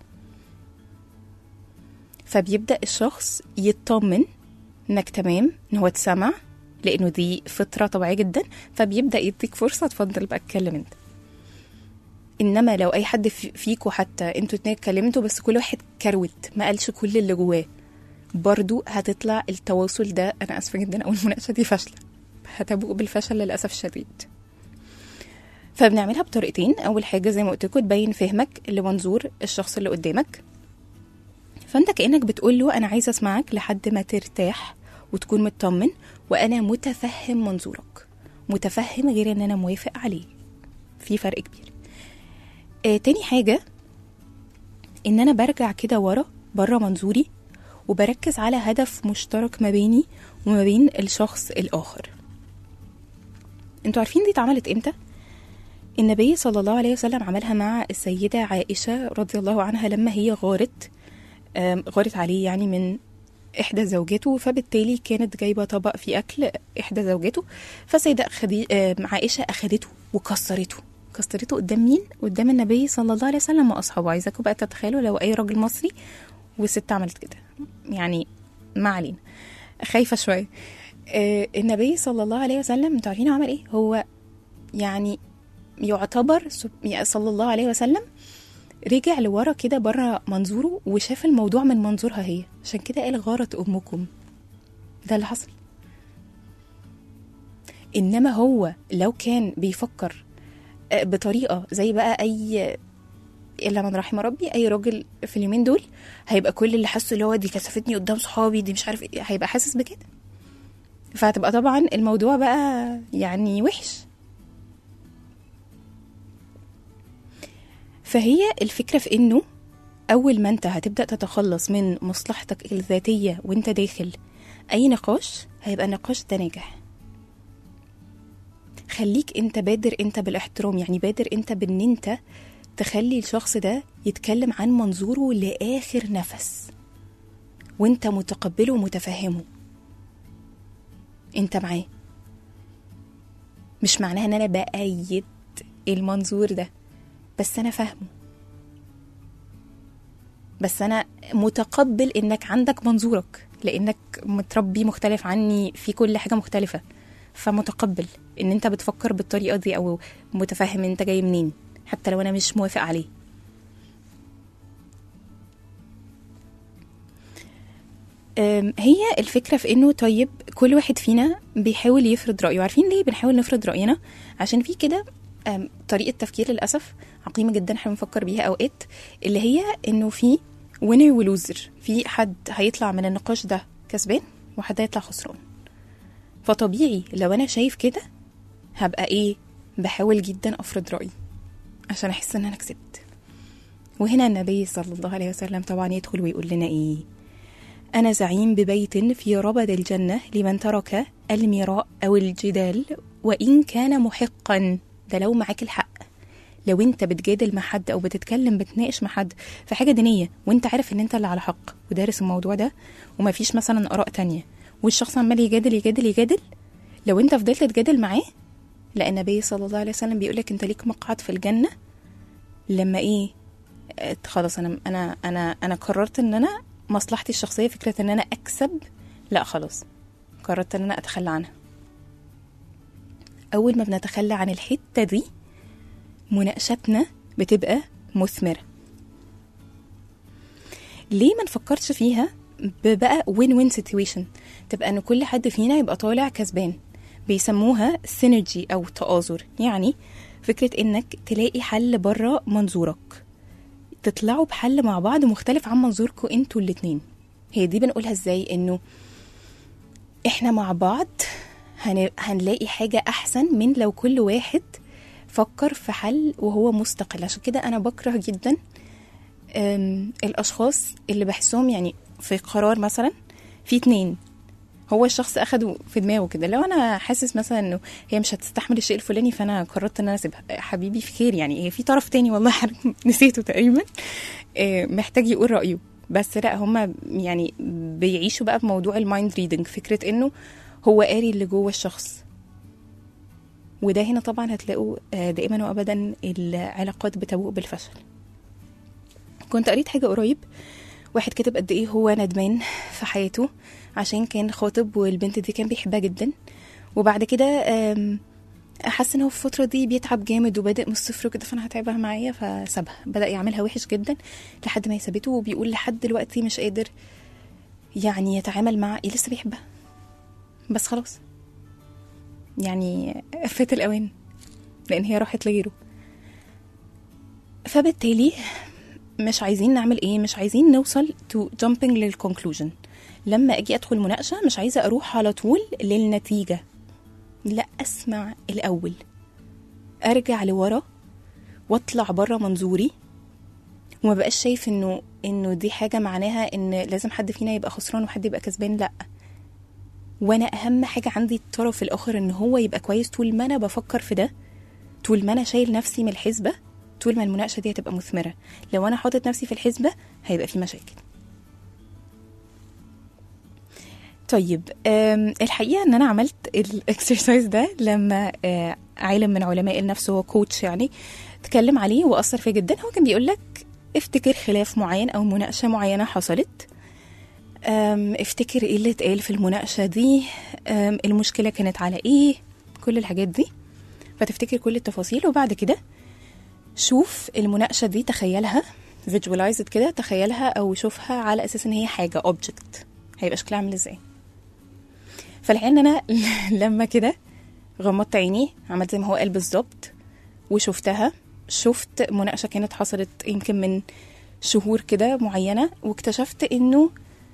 فبيبدأ الشخص يطمن انك تمام، ان هو اتسمع، لانه دي فطرة طبيعية جدا، فبيبدأ يديك فرصة تفضل بقى اتكلم انت. انما لو اي حد فيكو حتى انتوا اتنين اتكلمتوا بس كل واحد كروت ما قالش كل اللي جواه، برضو هتطلع التواصل ده، انا اسفة جدا، او المناقشة دي فاشلة، هتبوء بالفشل للأسف الشديد. فبنعملها بطريقتين. اول حاجة زي ما قلت لكم تبين فهمك لمنظور الشخص اللي قدامك، فانت كأنك بتقول له انا عايزة اسمعك لحد ما ترتاح وتكون مطمن، وانا متفهم منظورك. متفهم غير ان انا موافق عليه، في فرق كبير. تاني حاجة ان انا برجع كده ورا بره منظوري، وبركز على هدف مشترك ما بيني وما بين الشخص الآخر. انتوا عارفين دي اتعملت امتى؟ النبي صلى الله عليه وسلم عملها مع السيدة عائشة رضي الله عنها لما هي غارت عليه يعني من إحدى زوجته، فبالتالي كانت جايبة طبق في أكل إحدى زوجته، فسيدة عائشة أخدته وكسرته قدام مين؟ قدام النبي صلى الله عليه وسلم وأصحابه. عايزاكم بقى تتخيلوا لو أي راجل مصري والست عملت كده، يعني ما علينا، خايفة شوية. النبي صلى الله عليه وسلم انتوا عارفين عمل ايه؟ هو يعني يعتبر صلى الله عليه وسلم رجع لورا كده بره منظوره وشاف الموضوع من منظورها هي، عشان كده قال غارت أمكم. ده اللي حصل. إنما هو لو كان بيفكر بطريقة زي بقى أي إلا من رحم ربي، أي راجل في اليومين دول هيبقى كل اللي حاسه اللي هو دي كسفتني قدام صحابي، دي مش عارف إيه، هيبقى حاسس بكده. فهتبقى طبعا الموضوع بقى يعني وحش. فهي الفكرة في إنه أول ما أنت هتبدأ تتخلص من مصلحتك الذاتية وأنت داخل أي نقاش، هيبقى النقاش ده ناجح. خليك أنت بادر أنت بالاحترام، يعني بادر أنت بأن أنت تخلي الشخص ده يتكلم عن منظوره لآخر نفس، وأنت متقبله ومتفهمه، أنت معاه. مش معناها أن أنا بأيد المنظور ده، بس أنا فاهمه، بس أنا متقبل إنك عندك منظورك، لأنك متربي مختلف عني في كل حاجة مختلفة، فمتقبل إن أنت بتفكر بالطريقة دي، أو متفهم أنت جاي منين حتى لو أنا مش موافق عليه. هي الفكرة في إنه طيب كل واحد فينا بيحاول يفرض رأيه. عارفين ليه بنحاول نفرض رأينا؟ عشان في كده طريقة تفكير للأسف عقيمة جدا احنا بنفكر بيها أوقات، اللي هي إنه في winner ولوزر، في حد هيطلع من النقاش ده كسبان وحد هيطلع خسران. فطبيعي لو أنا شايف كده هبقى إيه؟ بحاول جدا أفرض رأيي عشان أحس إن أنا كسبت. وهنا النبي صلى الله عليه وسلم طبعا يدخل ويقول لنا إيه؟ أنا زعيم ببيت في ربد الجنة لمن ترك المراء أو الجدال وإن كان محقا. ده لو معاك الحق، لو انت بتجادل مع حد او بتتكلم بتناقش مع حد في حاجة دينية وانت عارف ان انت اللي على حق ودارس الموضوع ده وما فيش مثلا آراء تانية، والشخص عمال يجادل يجادل يجادل، لو انت فضلت تجادل معاه، لا النبي صلى الله عليه وسلم بيقولك انت ليك مقعد في الجنة لما ايه؟ خلاص انا قررت ان انا مصلحتي الشخصية فكرة ان انا اكسب، لا خلاص قررت ان انا اتخلى عنها. أول ما بنتخلى عن الحتة دي مناقشتنا بتبقى مثمرة. ليه ما نفكرش فيها ببقى win-win situation، تبقى أن كل حد فينا يبقى طالع كسبان. بيسموها synergy أو تآزر، يعني فكرة إنك تلاقي حل برا منظورك، تطلعوا بحل مع بعض مختلف عن منظوركم انتوا الاتنين. هي دي بنقولها ازاي؟ إنه إحنا مع بعض هنلاقي حاجة أحسن من لو كل واحد فكر في حل وهو مستقل. عشان كده أنا بكره جدا الأشخاص اللي بحسهم يعني في قرار مثلا في 2 هو الشخص أخده في دماغه كده، لو أنا حاسس مثلا أنه هي مش هتستحمل الشيء الفلاني فأنا قررت أن أنا أسيبها. حبيبي في خير، يعني هي في طرف تاني والله نسيته تقريبا محتاج يقول رأيه، بس لا هما يعني بيعيشوا بقى بموضوع المايند ريدنج، فكرة أنه هو قاري اللي جوه الشخص. وده هنا طبعا هتلاقوا دائما وابدا العلاقات بتبوء بالفشل. كنت قريت حاجه قريب، واحد كتب قد ايه هو ندمان في حياته عشان كان خاطب والبنت دي كان بيحبها جدا، وبعد كده حس ان هو في الفتره دي بيتعب جامد وبادئ من الصفر وكده، فانا هتعبها معايا فسابها. بدا يعملها وحش جدا لحد ما يثبته، وبيقول لحد دلوقتي مش قادر يعني يتعامل مع لسه بيحبها، بس خلاص يعني فات الأوان لأن هي راحت لغيره. فبالتالي مش عايزين نعمل إيه؟ مش عايزين نوصل to jumping للconclusion. لما أجي أدخل مناقشة مش عايزة أروح على طول للنتيجة، لا أسمع الأول، أرجع لورا وأطلع برا منظوري، وما بقاش شايف إنه دي حاجة معناها إن لازم حد فينا يبقى خسران وحد يبقى كسبان، لأ. وانا اهم حاجه عندي الطرف الاخر ان هو يبقى كويس. طول ما انا بفكر في ده، طول ما انا شايل نفسي من الحسبه، طول ما المناقشه دي هتبقى مثمره. لو انا حاطط نفسي في الحسبه هيبقى في مشاكل. طيب الحقيقه ان انا عملت الاكسرسايز ده لما عالم من علماء النفس، هو كوتش يعني، تكلم عليه واثر فيه جدا. هو كان بيقول لك افتكر خلاف معين او مناقشه معينه حصلت، افتكر ايه اللي اتقال في المناقشه دي، المشكله كانت على ايه، كل الحاجات دي. فتفتكر كل التفاصيل، وبعد كده شوف المناقشه دي، تخيلها visualize it كده، تخيلها او شوفها على اساس ان هي حاجه object، هيبقى شكلها عامل ازاي. فالحقيقه ان انا لما كده غمضت عيني، عملت زي ما هو قال بالظبط، وشفتها. شفت مناقشه كانت حصلت يمكن من شهور كده معينه، واكتشفت انه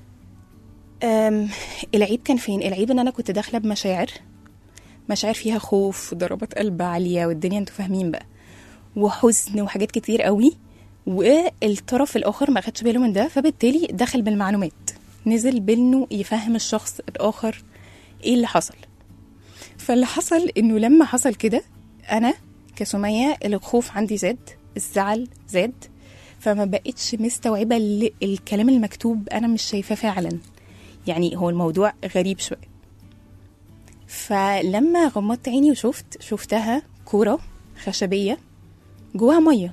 العيب كان فين. العيب ان انا كنت داخله بمشاعر فيها خوف وضربات قلب عاليه والدنيا انتوا فاهمين بقى، وحزن وحاجات كتير قوي، والطرف الاخر ما اخدش باله من ده، فبالتالي دخل بالمعلومات، نزل بانه يفهم الشخص الاخر ايه اللي حصل. فاللي حصل انه لما حصل كده، انا كسمية الخوف عندي زاد، الزعل زاد، فما بقتش مستوعبه الكلام المكتوب، انا مش شايفاه فعلا. يعني هو الموضوع غريب شويه. فلما غمضت عيني شفتها كوره خشبيه جواها ميه.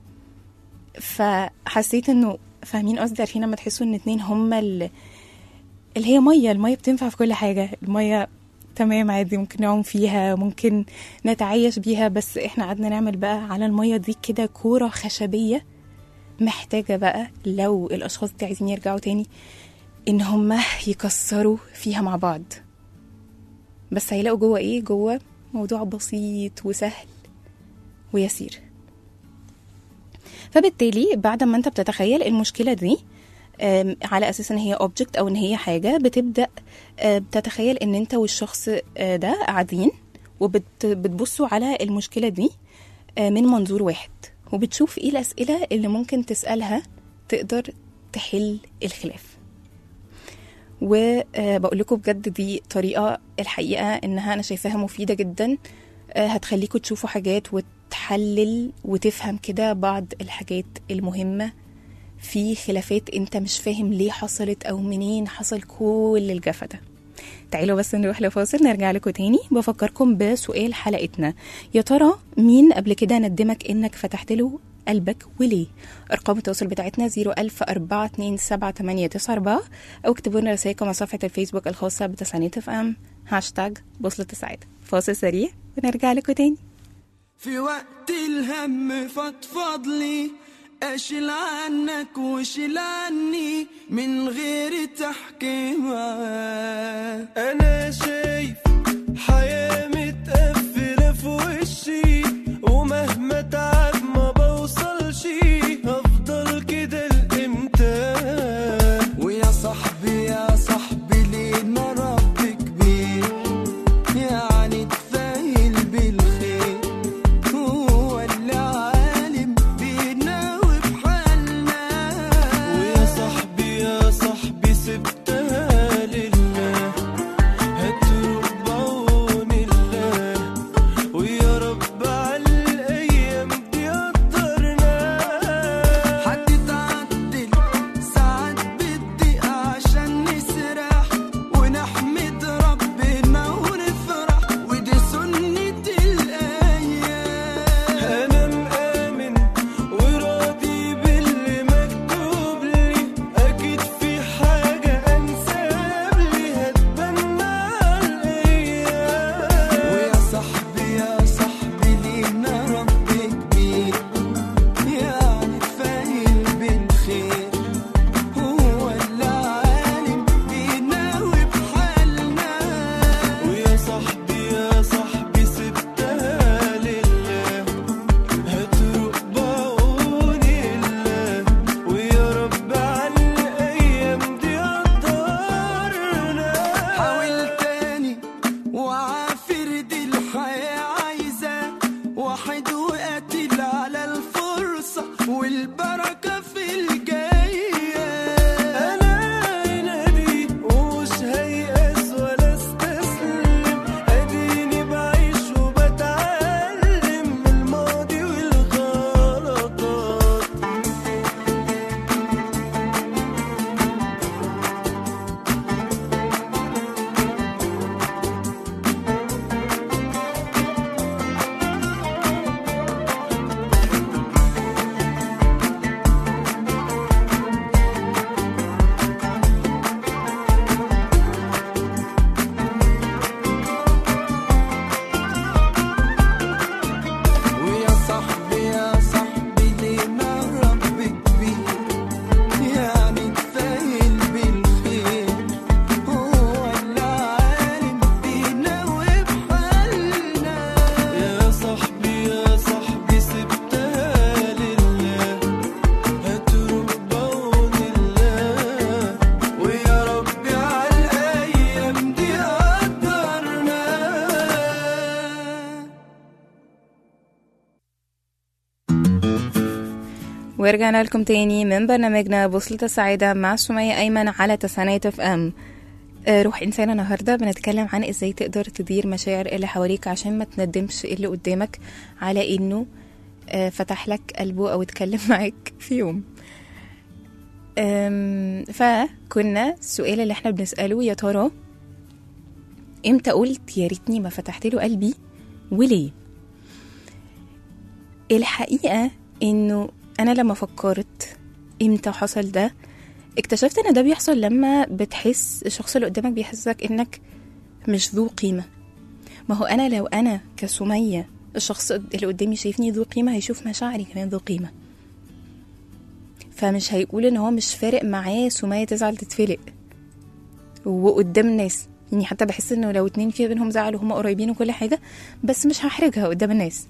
فحسيت انه فاهمين قصدي، عارفين لما تحسوا ان اتنين هما اللي هي ميه. الميه بتنفع في كل حاجه، الميه تمام عادي، ممكن نعوم فيها، ممكن نتعايش بيها، بس احنا قعدنا نعمل بقى على الميه دي كده كوره خشبيه محتاجه بقى لو الاشخاص دي عايزين يرجعوا تاني ان هما يكسروا فيها مع بعض. بس هيلاقوا جوه ايه؟ جوه موضوع بسيط وسهل ويسير. فبالتالي بعد ما انت بتتخيل المشكله دي على اساس ان هي اوبجكت او ان هي حاجه، بتبدا بتتخيل ان انت والشخص ده قاعدين وبتبصوا على المشكله دي من منظور واحد، وبتشوف ايه الاسئله اللي ممكن تسالها تقدر تحل الخلاف. وبقول لكم بجد دي طريقه الحقيقه انها انا شايفاها مفيده جدا، هتخليكم تشوفوا حاجات وتحلل وتفهم كده بعض الحاجات المهمه في خلافات انت مش فاهم ليه حصلت او منين حصل كل الجفا ده. تعالوا بس نروح لفاصل، نرجع لكم تاني. بفكركم بسؤال حلقتنا، يا ترى مين قبل كده ندمك انك فتحت له قلبك وليه؟ ارقام التواصل بتاعتنا 010427894، او اكتبوا لنا رسائلكم على صفحه الفيسبوك الخاصه بتسعينات FM #بوصلة السعادة. فاصل سريع ونرجع لكم تاني. في وقت الهم فضفض لي، أشيل عنك وشيل عني من غير تحكيمة. أنا شايف حياة متقفلة في وشي، ومهما تعب ما بوصلش، هفضل كده لإمتى؟ ويا صاحبي يا صاحبي لينا رب كبير، يعني تفايل بالخير، هو اللي عالم بينا وبحالنا. ويا صاحبي يا صاحبي سبتها لله، هتقول ورجعنا لكم تاني من برنامجنا بوصلة السعادة مع سمية أيمن على تسعينات اف ام. روح إنسان. النهاردة بنتكلم عن إزاي تقدر تدير مشاعر اللي حواليك عشان ما تندمش اللي قدامك على إنه فتح لك قلبه أو اتكلم معاك في يوم. فكنا السؤال اللي احنا بنسأله يا ترى امتى قلت يا ريتني ما فتحت له قلبي وليه؟ الحقيقة إنه أنا لما فكرت إمتى حصل ده اكتشفت إن ده بيحصل لما بتحس الشخص اللي قدامك بيحسسك إنك مش ذو قيمة. ما هو أنا لو أنا كسمية الشخص اللي قدامي شايفني ذو قيمة هيشوف مشاعري كمان ذو قيمة، فمش هيقول إن هو مش فارق معاه سمية تزعل تتفلق وقدام الناس. يعني حتى بحس إنه لو اتنين في بينهم زعل وهم قريبين وكل حاجة بس مش هحرجها قدام الناس.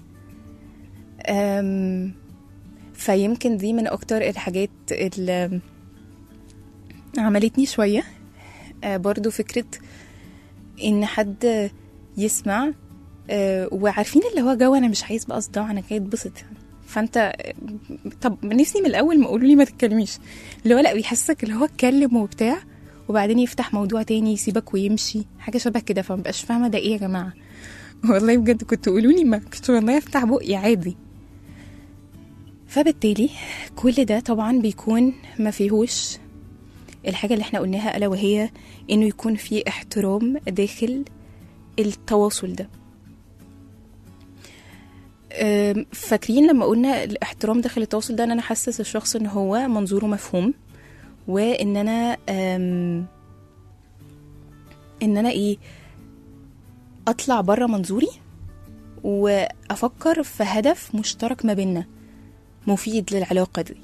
فيمكن دي من أكتر الحاجات اللي عملتني شوية. برضو فكرة إن حد يسمع وعارفين اللي هو جو أنا مش عايز بقى صداع، أنا كده اتبسط. فأنت طب نفسي من الأول ما قولوا لي ما تتكلميش، اللي هو لأ بيحسسك اللي هو اتكلم وبتاع وبعدين يفتح موضوع تاني يسيبك ويمشي حاجة شبه كده. فمبقاش فاهمة ده إيه يا جماعة. والله بجد كنت قولوا لي ما كنت والله افتح بقي عادي. فبالتالي كل ده طبعا بيكون ما فيهوش الحاجة اللي احنا قلناها ألا وهي إنه يكون في احترام داخل التواصل ده. فاكرين لما قلنا الاحترام داخل التواصل ده ان انا حسس الشخص ان هو منظوره مفهوم، وان انا اطلع برا منظوري وافكر في هدف مشترك ما بيننا مفيد للعلاقة دي.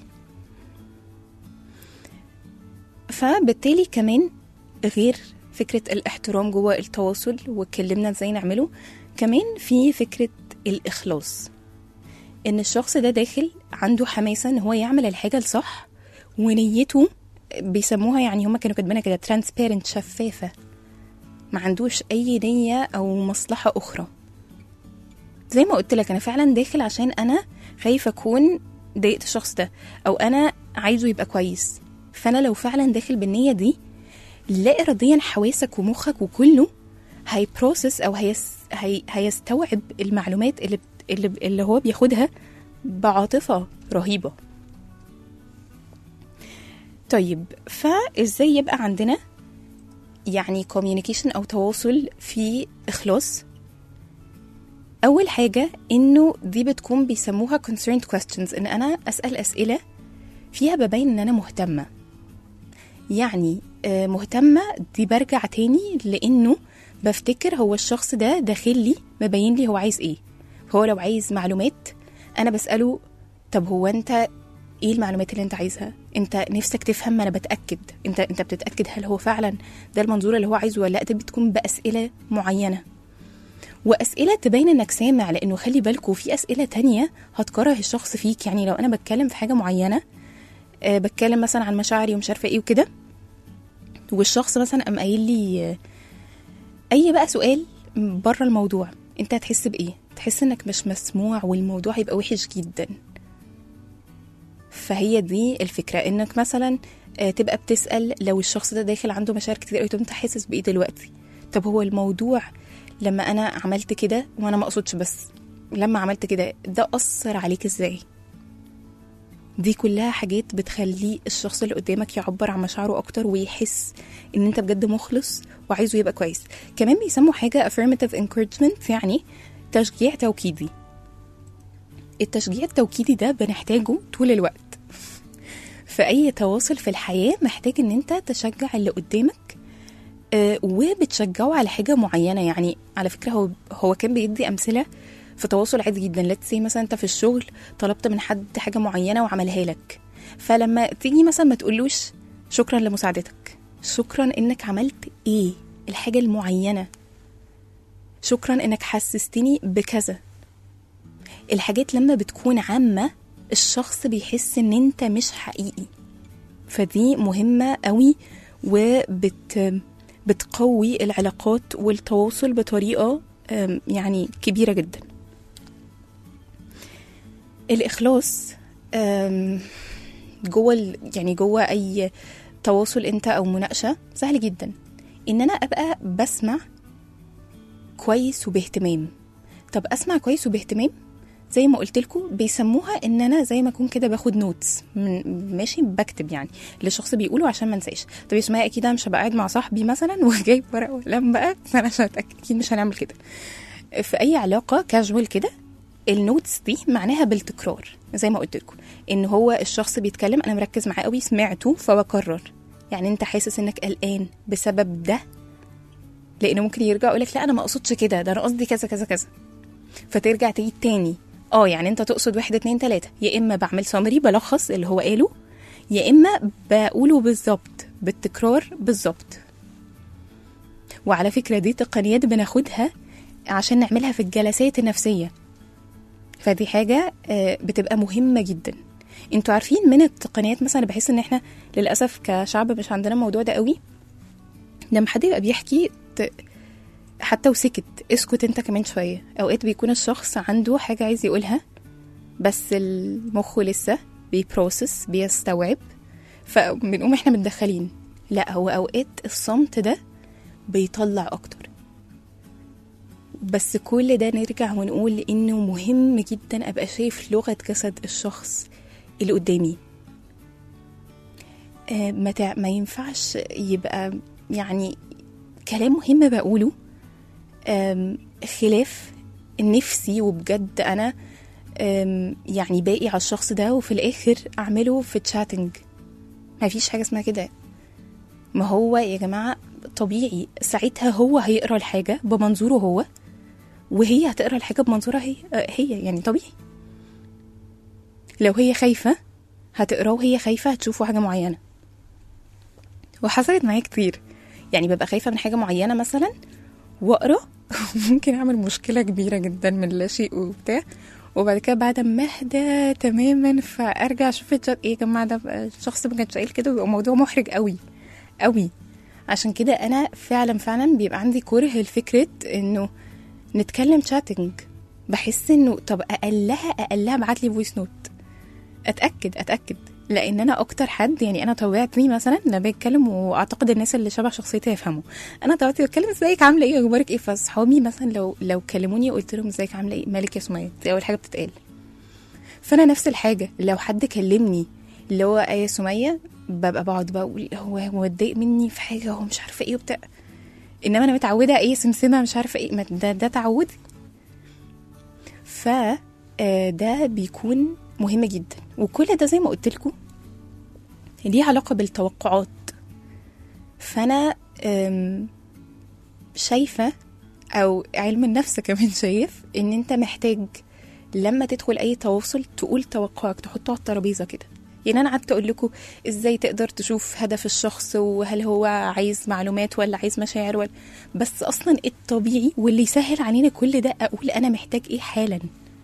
فبالتالي كمان غير فكرة الاحترام جوه التواصل واتكلمنا ازاي نعمله، كمان في فكرة الإخلاص، ان الشخص ده داخل عنده حماسة ان هو يعمل الحاجة الصح ونيته بيسموها يعني هما كانوا كاتبينها كده transparent شفافة، ما عندوش اي نية او مصلحة اخرى. زي ما قلت لك انا فعلا داخل عشان انا خايفة اكون ضايقت الشخص ده او انا عايزه يبقى كويس. فانا لو فعلا داخل بالنية دي لا اراديا حواسك ومخك وكله هيبروسس او هيستوعب المعلومات اللي هو بياخدها بعاطفة رهيبة. طيب فازاي يبقى عندنا يعني communication او تواصل في اخلاص؟ اول حاجة انه دي بتكون بيسموها concerned questions، ان انا اسأل اسئلة فيها ببين ان انا مهتمة. يعني مهتمة دي برجع تاني لانه بفتكر هو الشخص ده داخل لي مبين لي هو عايز ايه. هو لو عايز معلومات انا بسأله طب هو انت ايه المعلومات اللي انت عايزها؟ انت نفسك تفهم؟ انا بتأكد انت بتتأكد هل هو فعلا ده المنظور اللي هو عايزه ولا لا. ده بتكون بأسئلة معينة وأسئلة تبين انك سامع، لانه خلي بالكوا في أسئلة تانية هتكره الشخص فيك. يعني لو انا بتكلم في حاجة معينة بتكلم مثلا عن مشاعري ومش عارفة ايه وكده، والشخص مثلا قام قايل لي اي بقى سؤال بره الموضوع، انت هتحس بايه؟ تحس انك مش مسموع والموضوع هيبقى وحش جدا. فهي دي الفكرة، انك مثلا تبقى بتسأل لو الشخص ده داخل عنده مشاعر كتير قوي، انت حاسس بايه دلوقتي؟ طب هو الموضوع لما انا عملت كده وانا ما اقصدش، بس لما عملت كده ده اثر عليك ازاي؟ دي كلها حاجات بتخلي الشخص اللي قدامك يعبر عن مشاعره اكتر ويحس ان انت بجد مخلص وعايزه يبقى كويس. كمان بيسموا حاجة affirmative encouragement، يعني تشجيع توكيدي. التشجيع التوكيدي ده بنحتاجه طول الوقت في اي تواصل في الحياة. محتاج ان انت تشجع اللي قدامك وبتشجعه على حاجة معينة. يعني على فكرة هو كان بيدي امثلة في تواصل عادي جدا. let's say مثلا انت في الشغل طلبت من حد حاجة معينة وعملها لك، فلما تيجي مثلا ما تقولوش شكرا لمساعدتك، شكرا انك عملت ايه الحاجة المعينة، شكرا انك حسستني بكذا. الحاجات لما بتكون عامة الشخص بيحس ان انت مش حقيقي، فدي مهمة قوي بتقوي العلاقات والتواصل بطريقة يعني كبيرة جدا. الإخلاص يعني جوه اي تواصل انت او مناقشه سهل جدا ان انا ابقى بسمع كويس وباهتمام. طب اسمع كويس وباهتمام زي ما قلت لكم بيسموها ان انا زي ما اكون كده باخد نوتس ماشي، بكتب يعني اللي الشخص بيقوله عشان ما انساش. طب اسمعي، اكيد انا مش هبقى قاعد مع صاحبي مثلا وجايب ورقه وقلم بقى، فانا عشان اتاكد اكيد مش هنعمل كده. في اي علاقه كاجوال كده النوتس دي معناها بالتكرار، زي ما قلت لكم ان هو الشخص بيتكلم انا مركز معاه قوي، سمعته فبكرر. يعني انت حاسس انك قلقان بسبب ده، لانه ممكن يرجع يقولك لا انا ما اقصدش كده، ده انا قصدي كذا كذا كذا، فترجع تعيد تاني. يعني انت تقصد 1 2 3، يا اما بعمل سامري بلخص اللي هو قاله، يا اما بقوله بالظبط بالتكرار بالظبط. وعلى فكرة دي تقنيات بناخدها عشان نعملها في الجلسات النفسية، فدي حاجة بتبقى مهمة جدا. انتوا عارفين من التقنيات مثلا بحس ان احنا للأسف كشعب مش عندنا الموضوع ده قوي، لما حد يبقى بيحكي حتى وسكت اسكت انت كمان شوية. اوقات بيكون الشخص عنده حاجة عايز يقولها بس المخ لسه بيبروسس بيستوعب، فبنقوم احنا متدخلين. لا، هو اوقات الصمت ده بيطلع اكتر. بس كل ده نرجع ونقول انه مهم جدا ابقى شايف لغة جسد الشخص اللي قدامي. ما ينفعش يبقى يعني كلام مهم بقوله خلاف نفسي وبجد انا يعني باقي على الشخص ده، وفي الاخر اعمله في تشاتنج. ما فيش حاجة اسمها كده. ما هو يا جماعة طبيعي ساعتها هو هيقرأ الحاجة بمنظوره هو، وهي هتقرأ الحاجة بمنظورها هي يعني طبيعي. لو هي خايفة هتقرأ وهي خايفة هتشوفوا حاجة معينة. وحصلت معايا كتير، يعني ببقى خايفة من حاجة معينة مثلا وأقرأ ممكن أعمل مشكلة كبيرة جدا من لا شيء وبتاع، وبعد كده بعد ما اهدى تماما فأرجع أشوف الشات ايه يا جماعة ده الشخص ما كانش قايل كده، ويبقى الموضوع محرج قوي قوي. عشان كده أنا فعلا بيبقى عندي كره الفكرة إنه نتكلم تشاتنج. بحس إنه طب أقلها بعتلي فويس نوت أتأكد، لأن أنا أكتر حد يعني أنا طبيعتي مثلا لما بتكلم، وأعتقد الناس اللي شبه شخصيتي يفهموا أنا طبيعتي بتكلم ازيك عاملة ايه أخبارك ايه، فصحابي مثلا لو كلموني وقلت لهم ازيك عاملة ايه مالك يا سمية، دي أول حاجة بتتقال. فأنا نفس الحاجة لو حد كلمني اللي هو يا سمية ببقى بقعد بقول هو متضايق مني في حاجة هو مش عارفة ايه وبتاع، إنما أنا متعودة ايه سمسمة مش عارفة ايه، ده تعودي. ده بيكون مهم جدا. وكل ده زي ما قلت لكم ليه علاقة بالتوقعات. فأنا شايفة أو علم النفس كمان شايف إن أنت محتاج لما تدخل أي تواصل تقول توقعك، تحطه على الترابيزة كده. يعني أنا قعدت أقول لكم إزاي تقدر تشوف هدف الشخص، وهل هو عايز معلومات ولا عايز مشاعر ولا، بس أصلا الطبيعي واللي يسهل علينا كل ده أقول أنا محتاج إيه حالا.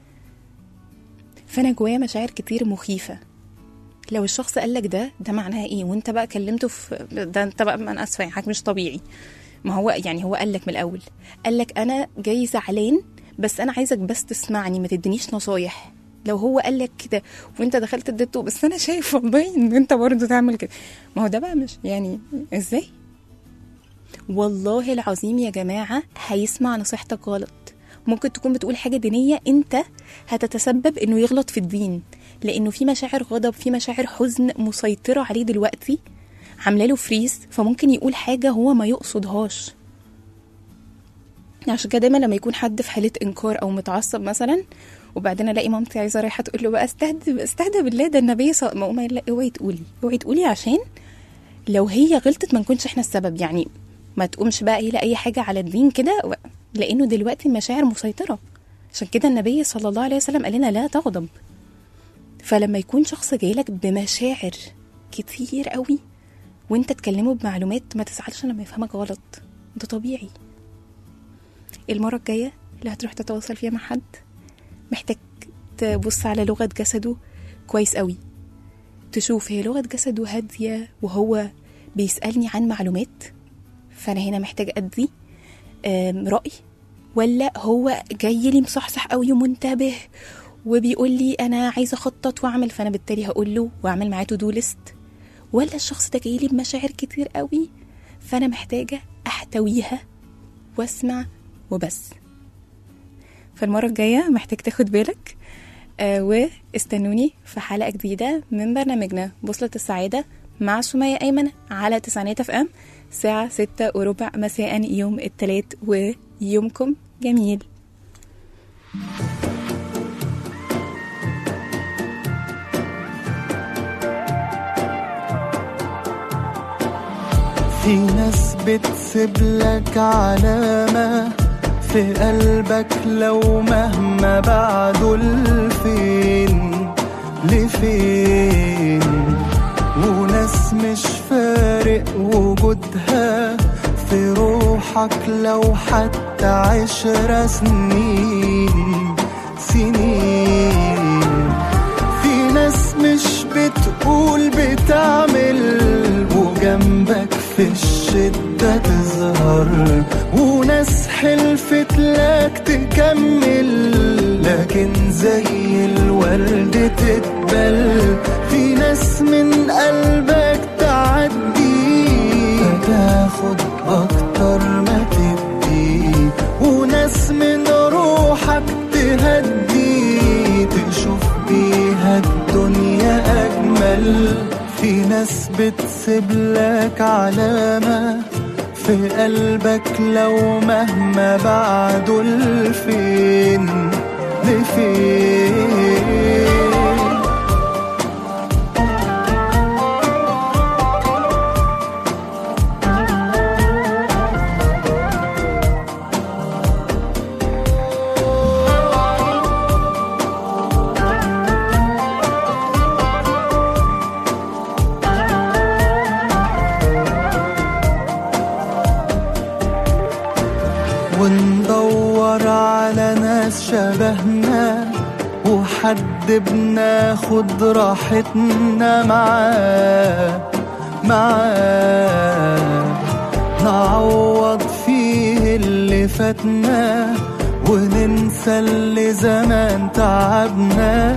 فأنا جوايا مشاعر كتير مخيفة، لو الشخص قالك ده معناها ايه، وانت بقى كلمته في ده انت بقى انا اسفه يعني حاجه مش طبيعي. ما هو يعني هو قالك من الاول، قالك انا جاي زعلان بس انا عايزك بس تسمعني ما تدينيش نصايح. لو هو قالك كده وانت دخلت اديته بس انا شايف والله ان انت برضه تعمل كده، ما هو ده بقى مش يعني ازاي. والله العظيم يا جماعه هيسمع نصيحتك غلط. ممكن تكون بتقول حاجه دينيه انت هتتسبب انه يغلط في الدين، لانه في مشاعر غضب في مشاعر حزن مسيطره عليه دلوقتي عامله له فريز، فممكن يقول حاجه هو ما يقصدهاش. عشان كده دايما لما يكون حد في حاله انكار او متعصب مثلا، وبعدين الاقي مامتي عايزه رايحه تقول له بقى استهدى بالله ده النبي ما لا اوعي تقولي عشان لو هي غلطت ما نكونش احنا السبب. يعني ما تقومش بقى قايله اي حاجه على الدين كده، لانه دلوقتي المشاعر مسيطره. عشان كده النبي صلى الله عليه وسلم قال لنا لا تغضب. فلما يكون شخص جايلك بمشاعر كتير قوي وانت تكلمه بمعلومات، ما تزعلش لما يفهمك غلط، ده طبيعي. المرة الجاية اللي هتروح تتواصل فيها مع حد محتاج تبص على لغة جسده كويس قوي، تشوف هي لغة جسده هادية وهو بيسألني عن معلومات فأنا هنا محتاج أدي رأي، ولا هو جاي لي مصحصح قوي ومنتبه وبيقول لي انا عايزه اخطط واعمل، فانا بالتالي هقول له واعمل معاه تو دو ليست، ولا الشخص ده جاي لي بمشاعر كتير قوي فانا محتاجه احتويها واسمع وبس. فالمره الجايه محتاج تاخد بالك. واستنوني في حلقه جديده من برنامجنا بوصله السعاده مع سمية أيمن على تسعينات FM الساعة 6:15 مساء يوم الثلاث، ويومكم جميل. في ناس بتسيبلك علامة في قلبك لو مهما بعدوا لفين لفين، وناس مش فارق وجودها في روحك لو حتى 10 سنين سنين. في ناس مش بتقول بتعمل وجنبك في الشدة تظهر، وناس حلفت لك تكمل لكن زي الورد تتبل. في ناس من قلبك تعدي فتاخد أكتر ما تدي، وناس من روحك تهدي تشوف بيها الدنيا أجمل. في ناس بتسيبلك علامة في قلبك لو مهما بعدوا لفين لفين. وندور على ناس شبهنا وحد بناخد راحتنا معاه نعوض فيه اللي فاتنا وننسى اللي زمان تعبنا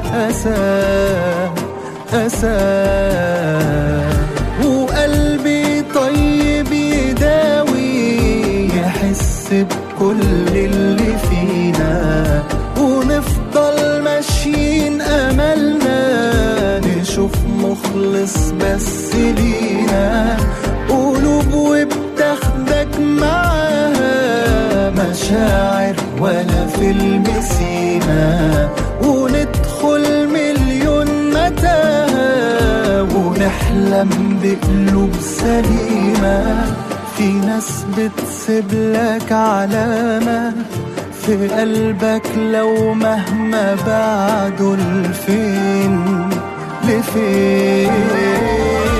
أساه. وقلبي طيب يداوي يحس بكل اللي فينا، ونفضل ماشيين أملنا نشوف مخلص بس لينا. قلوب وبتاخدك معاها مشاعر ولا فيلم سينا، وندخل مليون متاهة ونحلم بقلوب سليمة. في ناس بتسيبلك علامة في قلبك لو مهما بعدوا لفين لفين.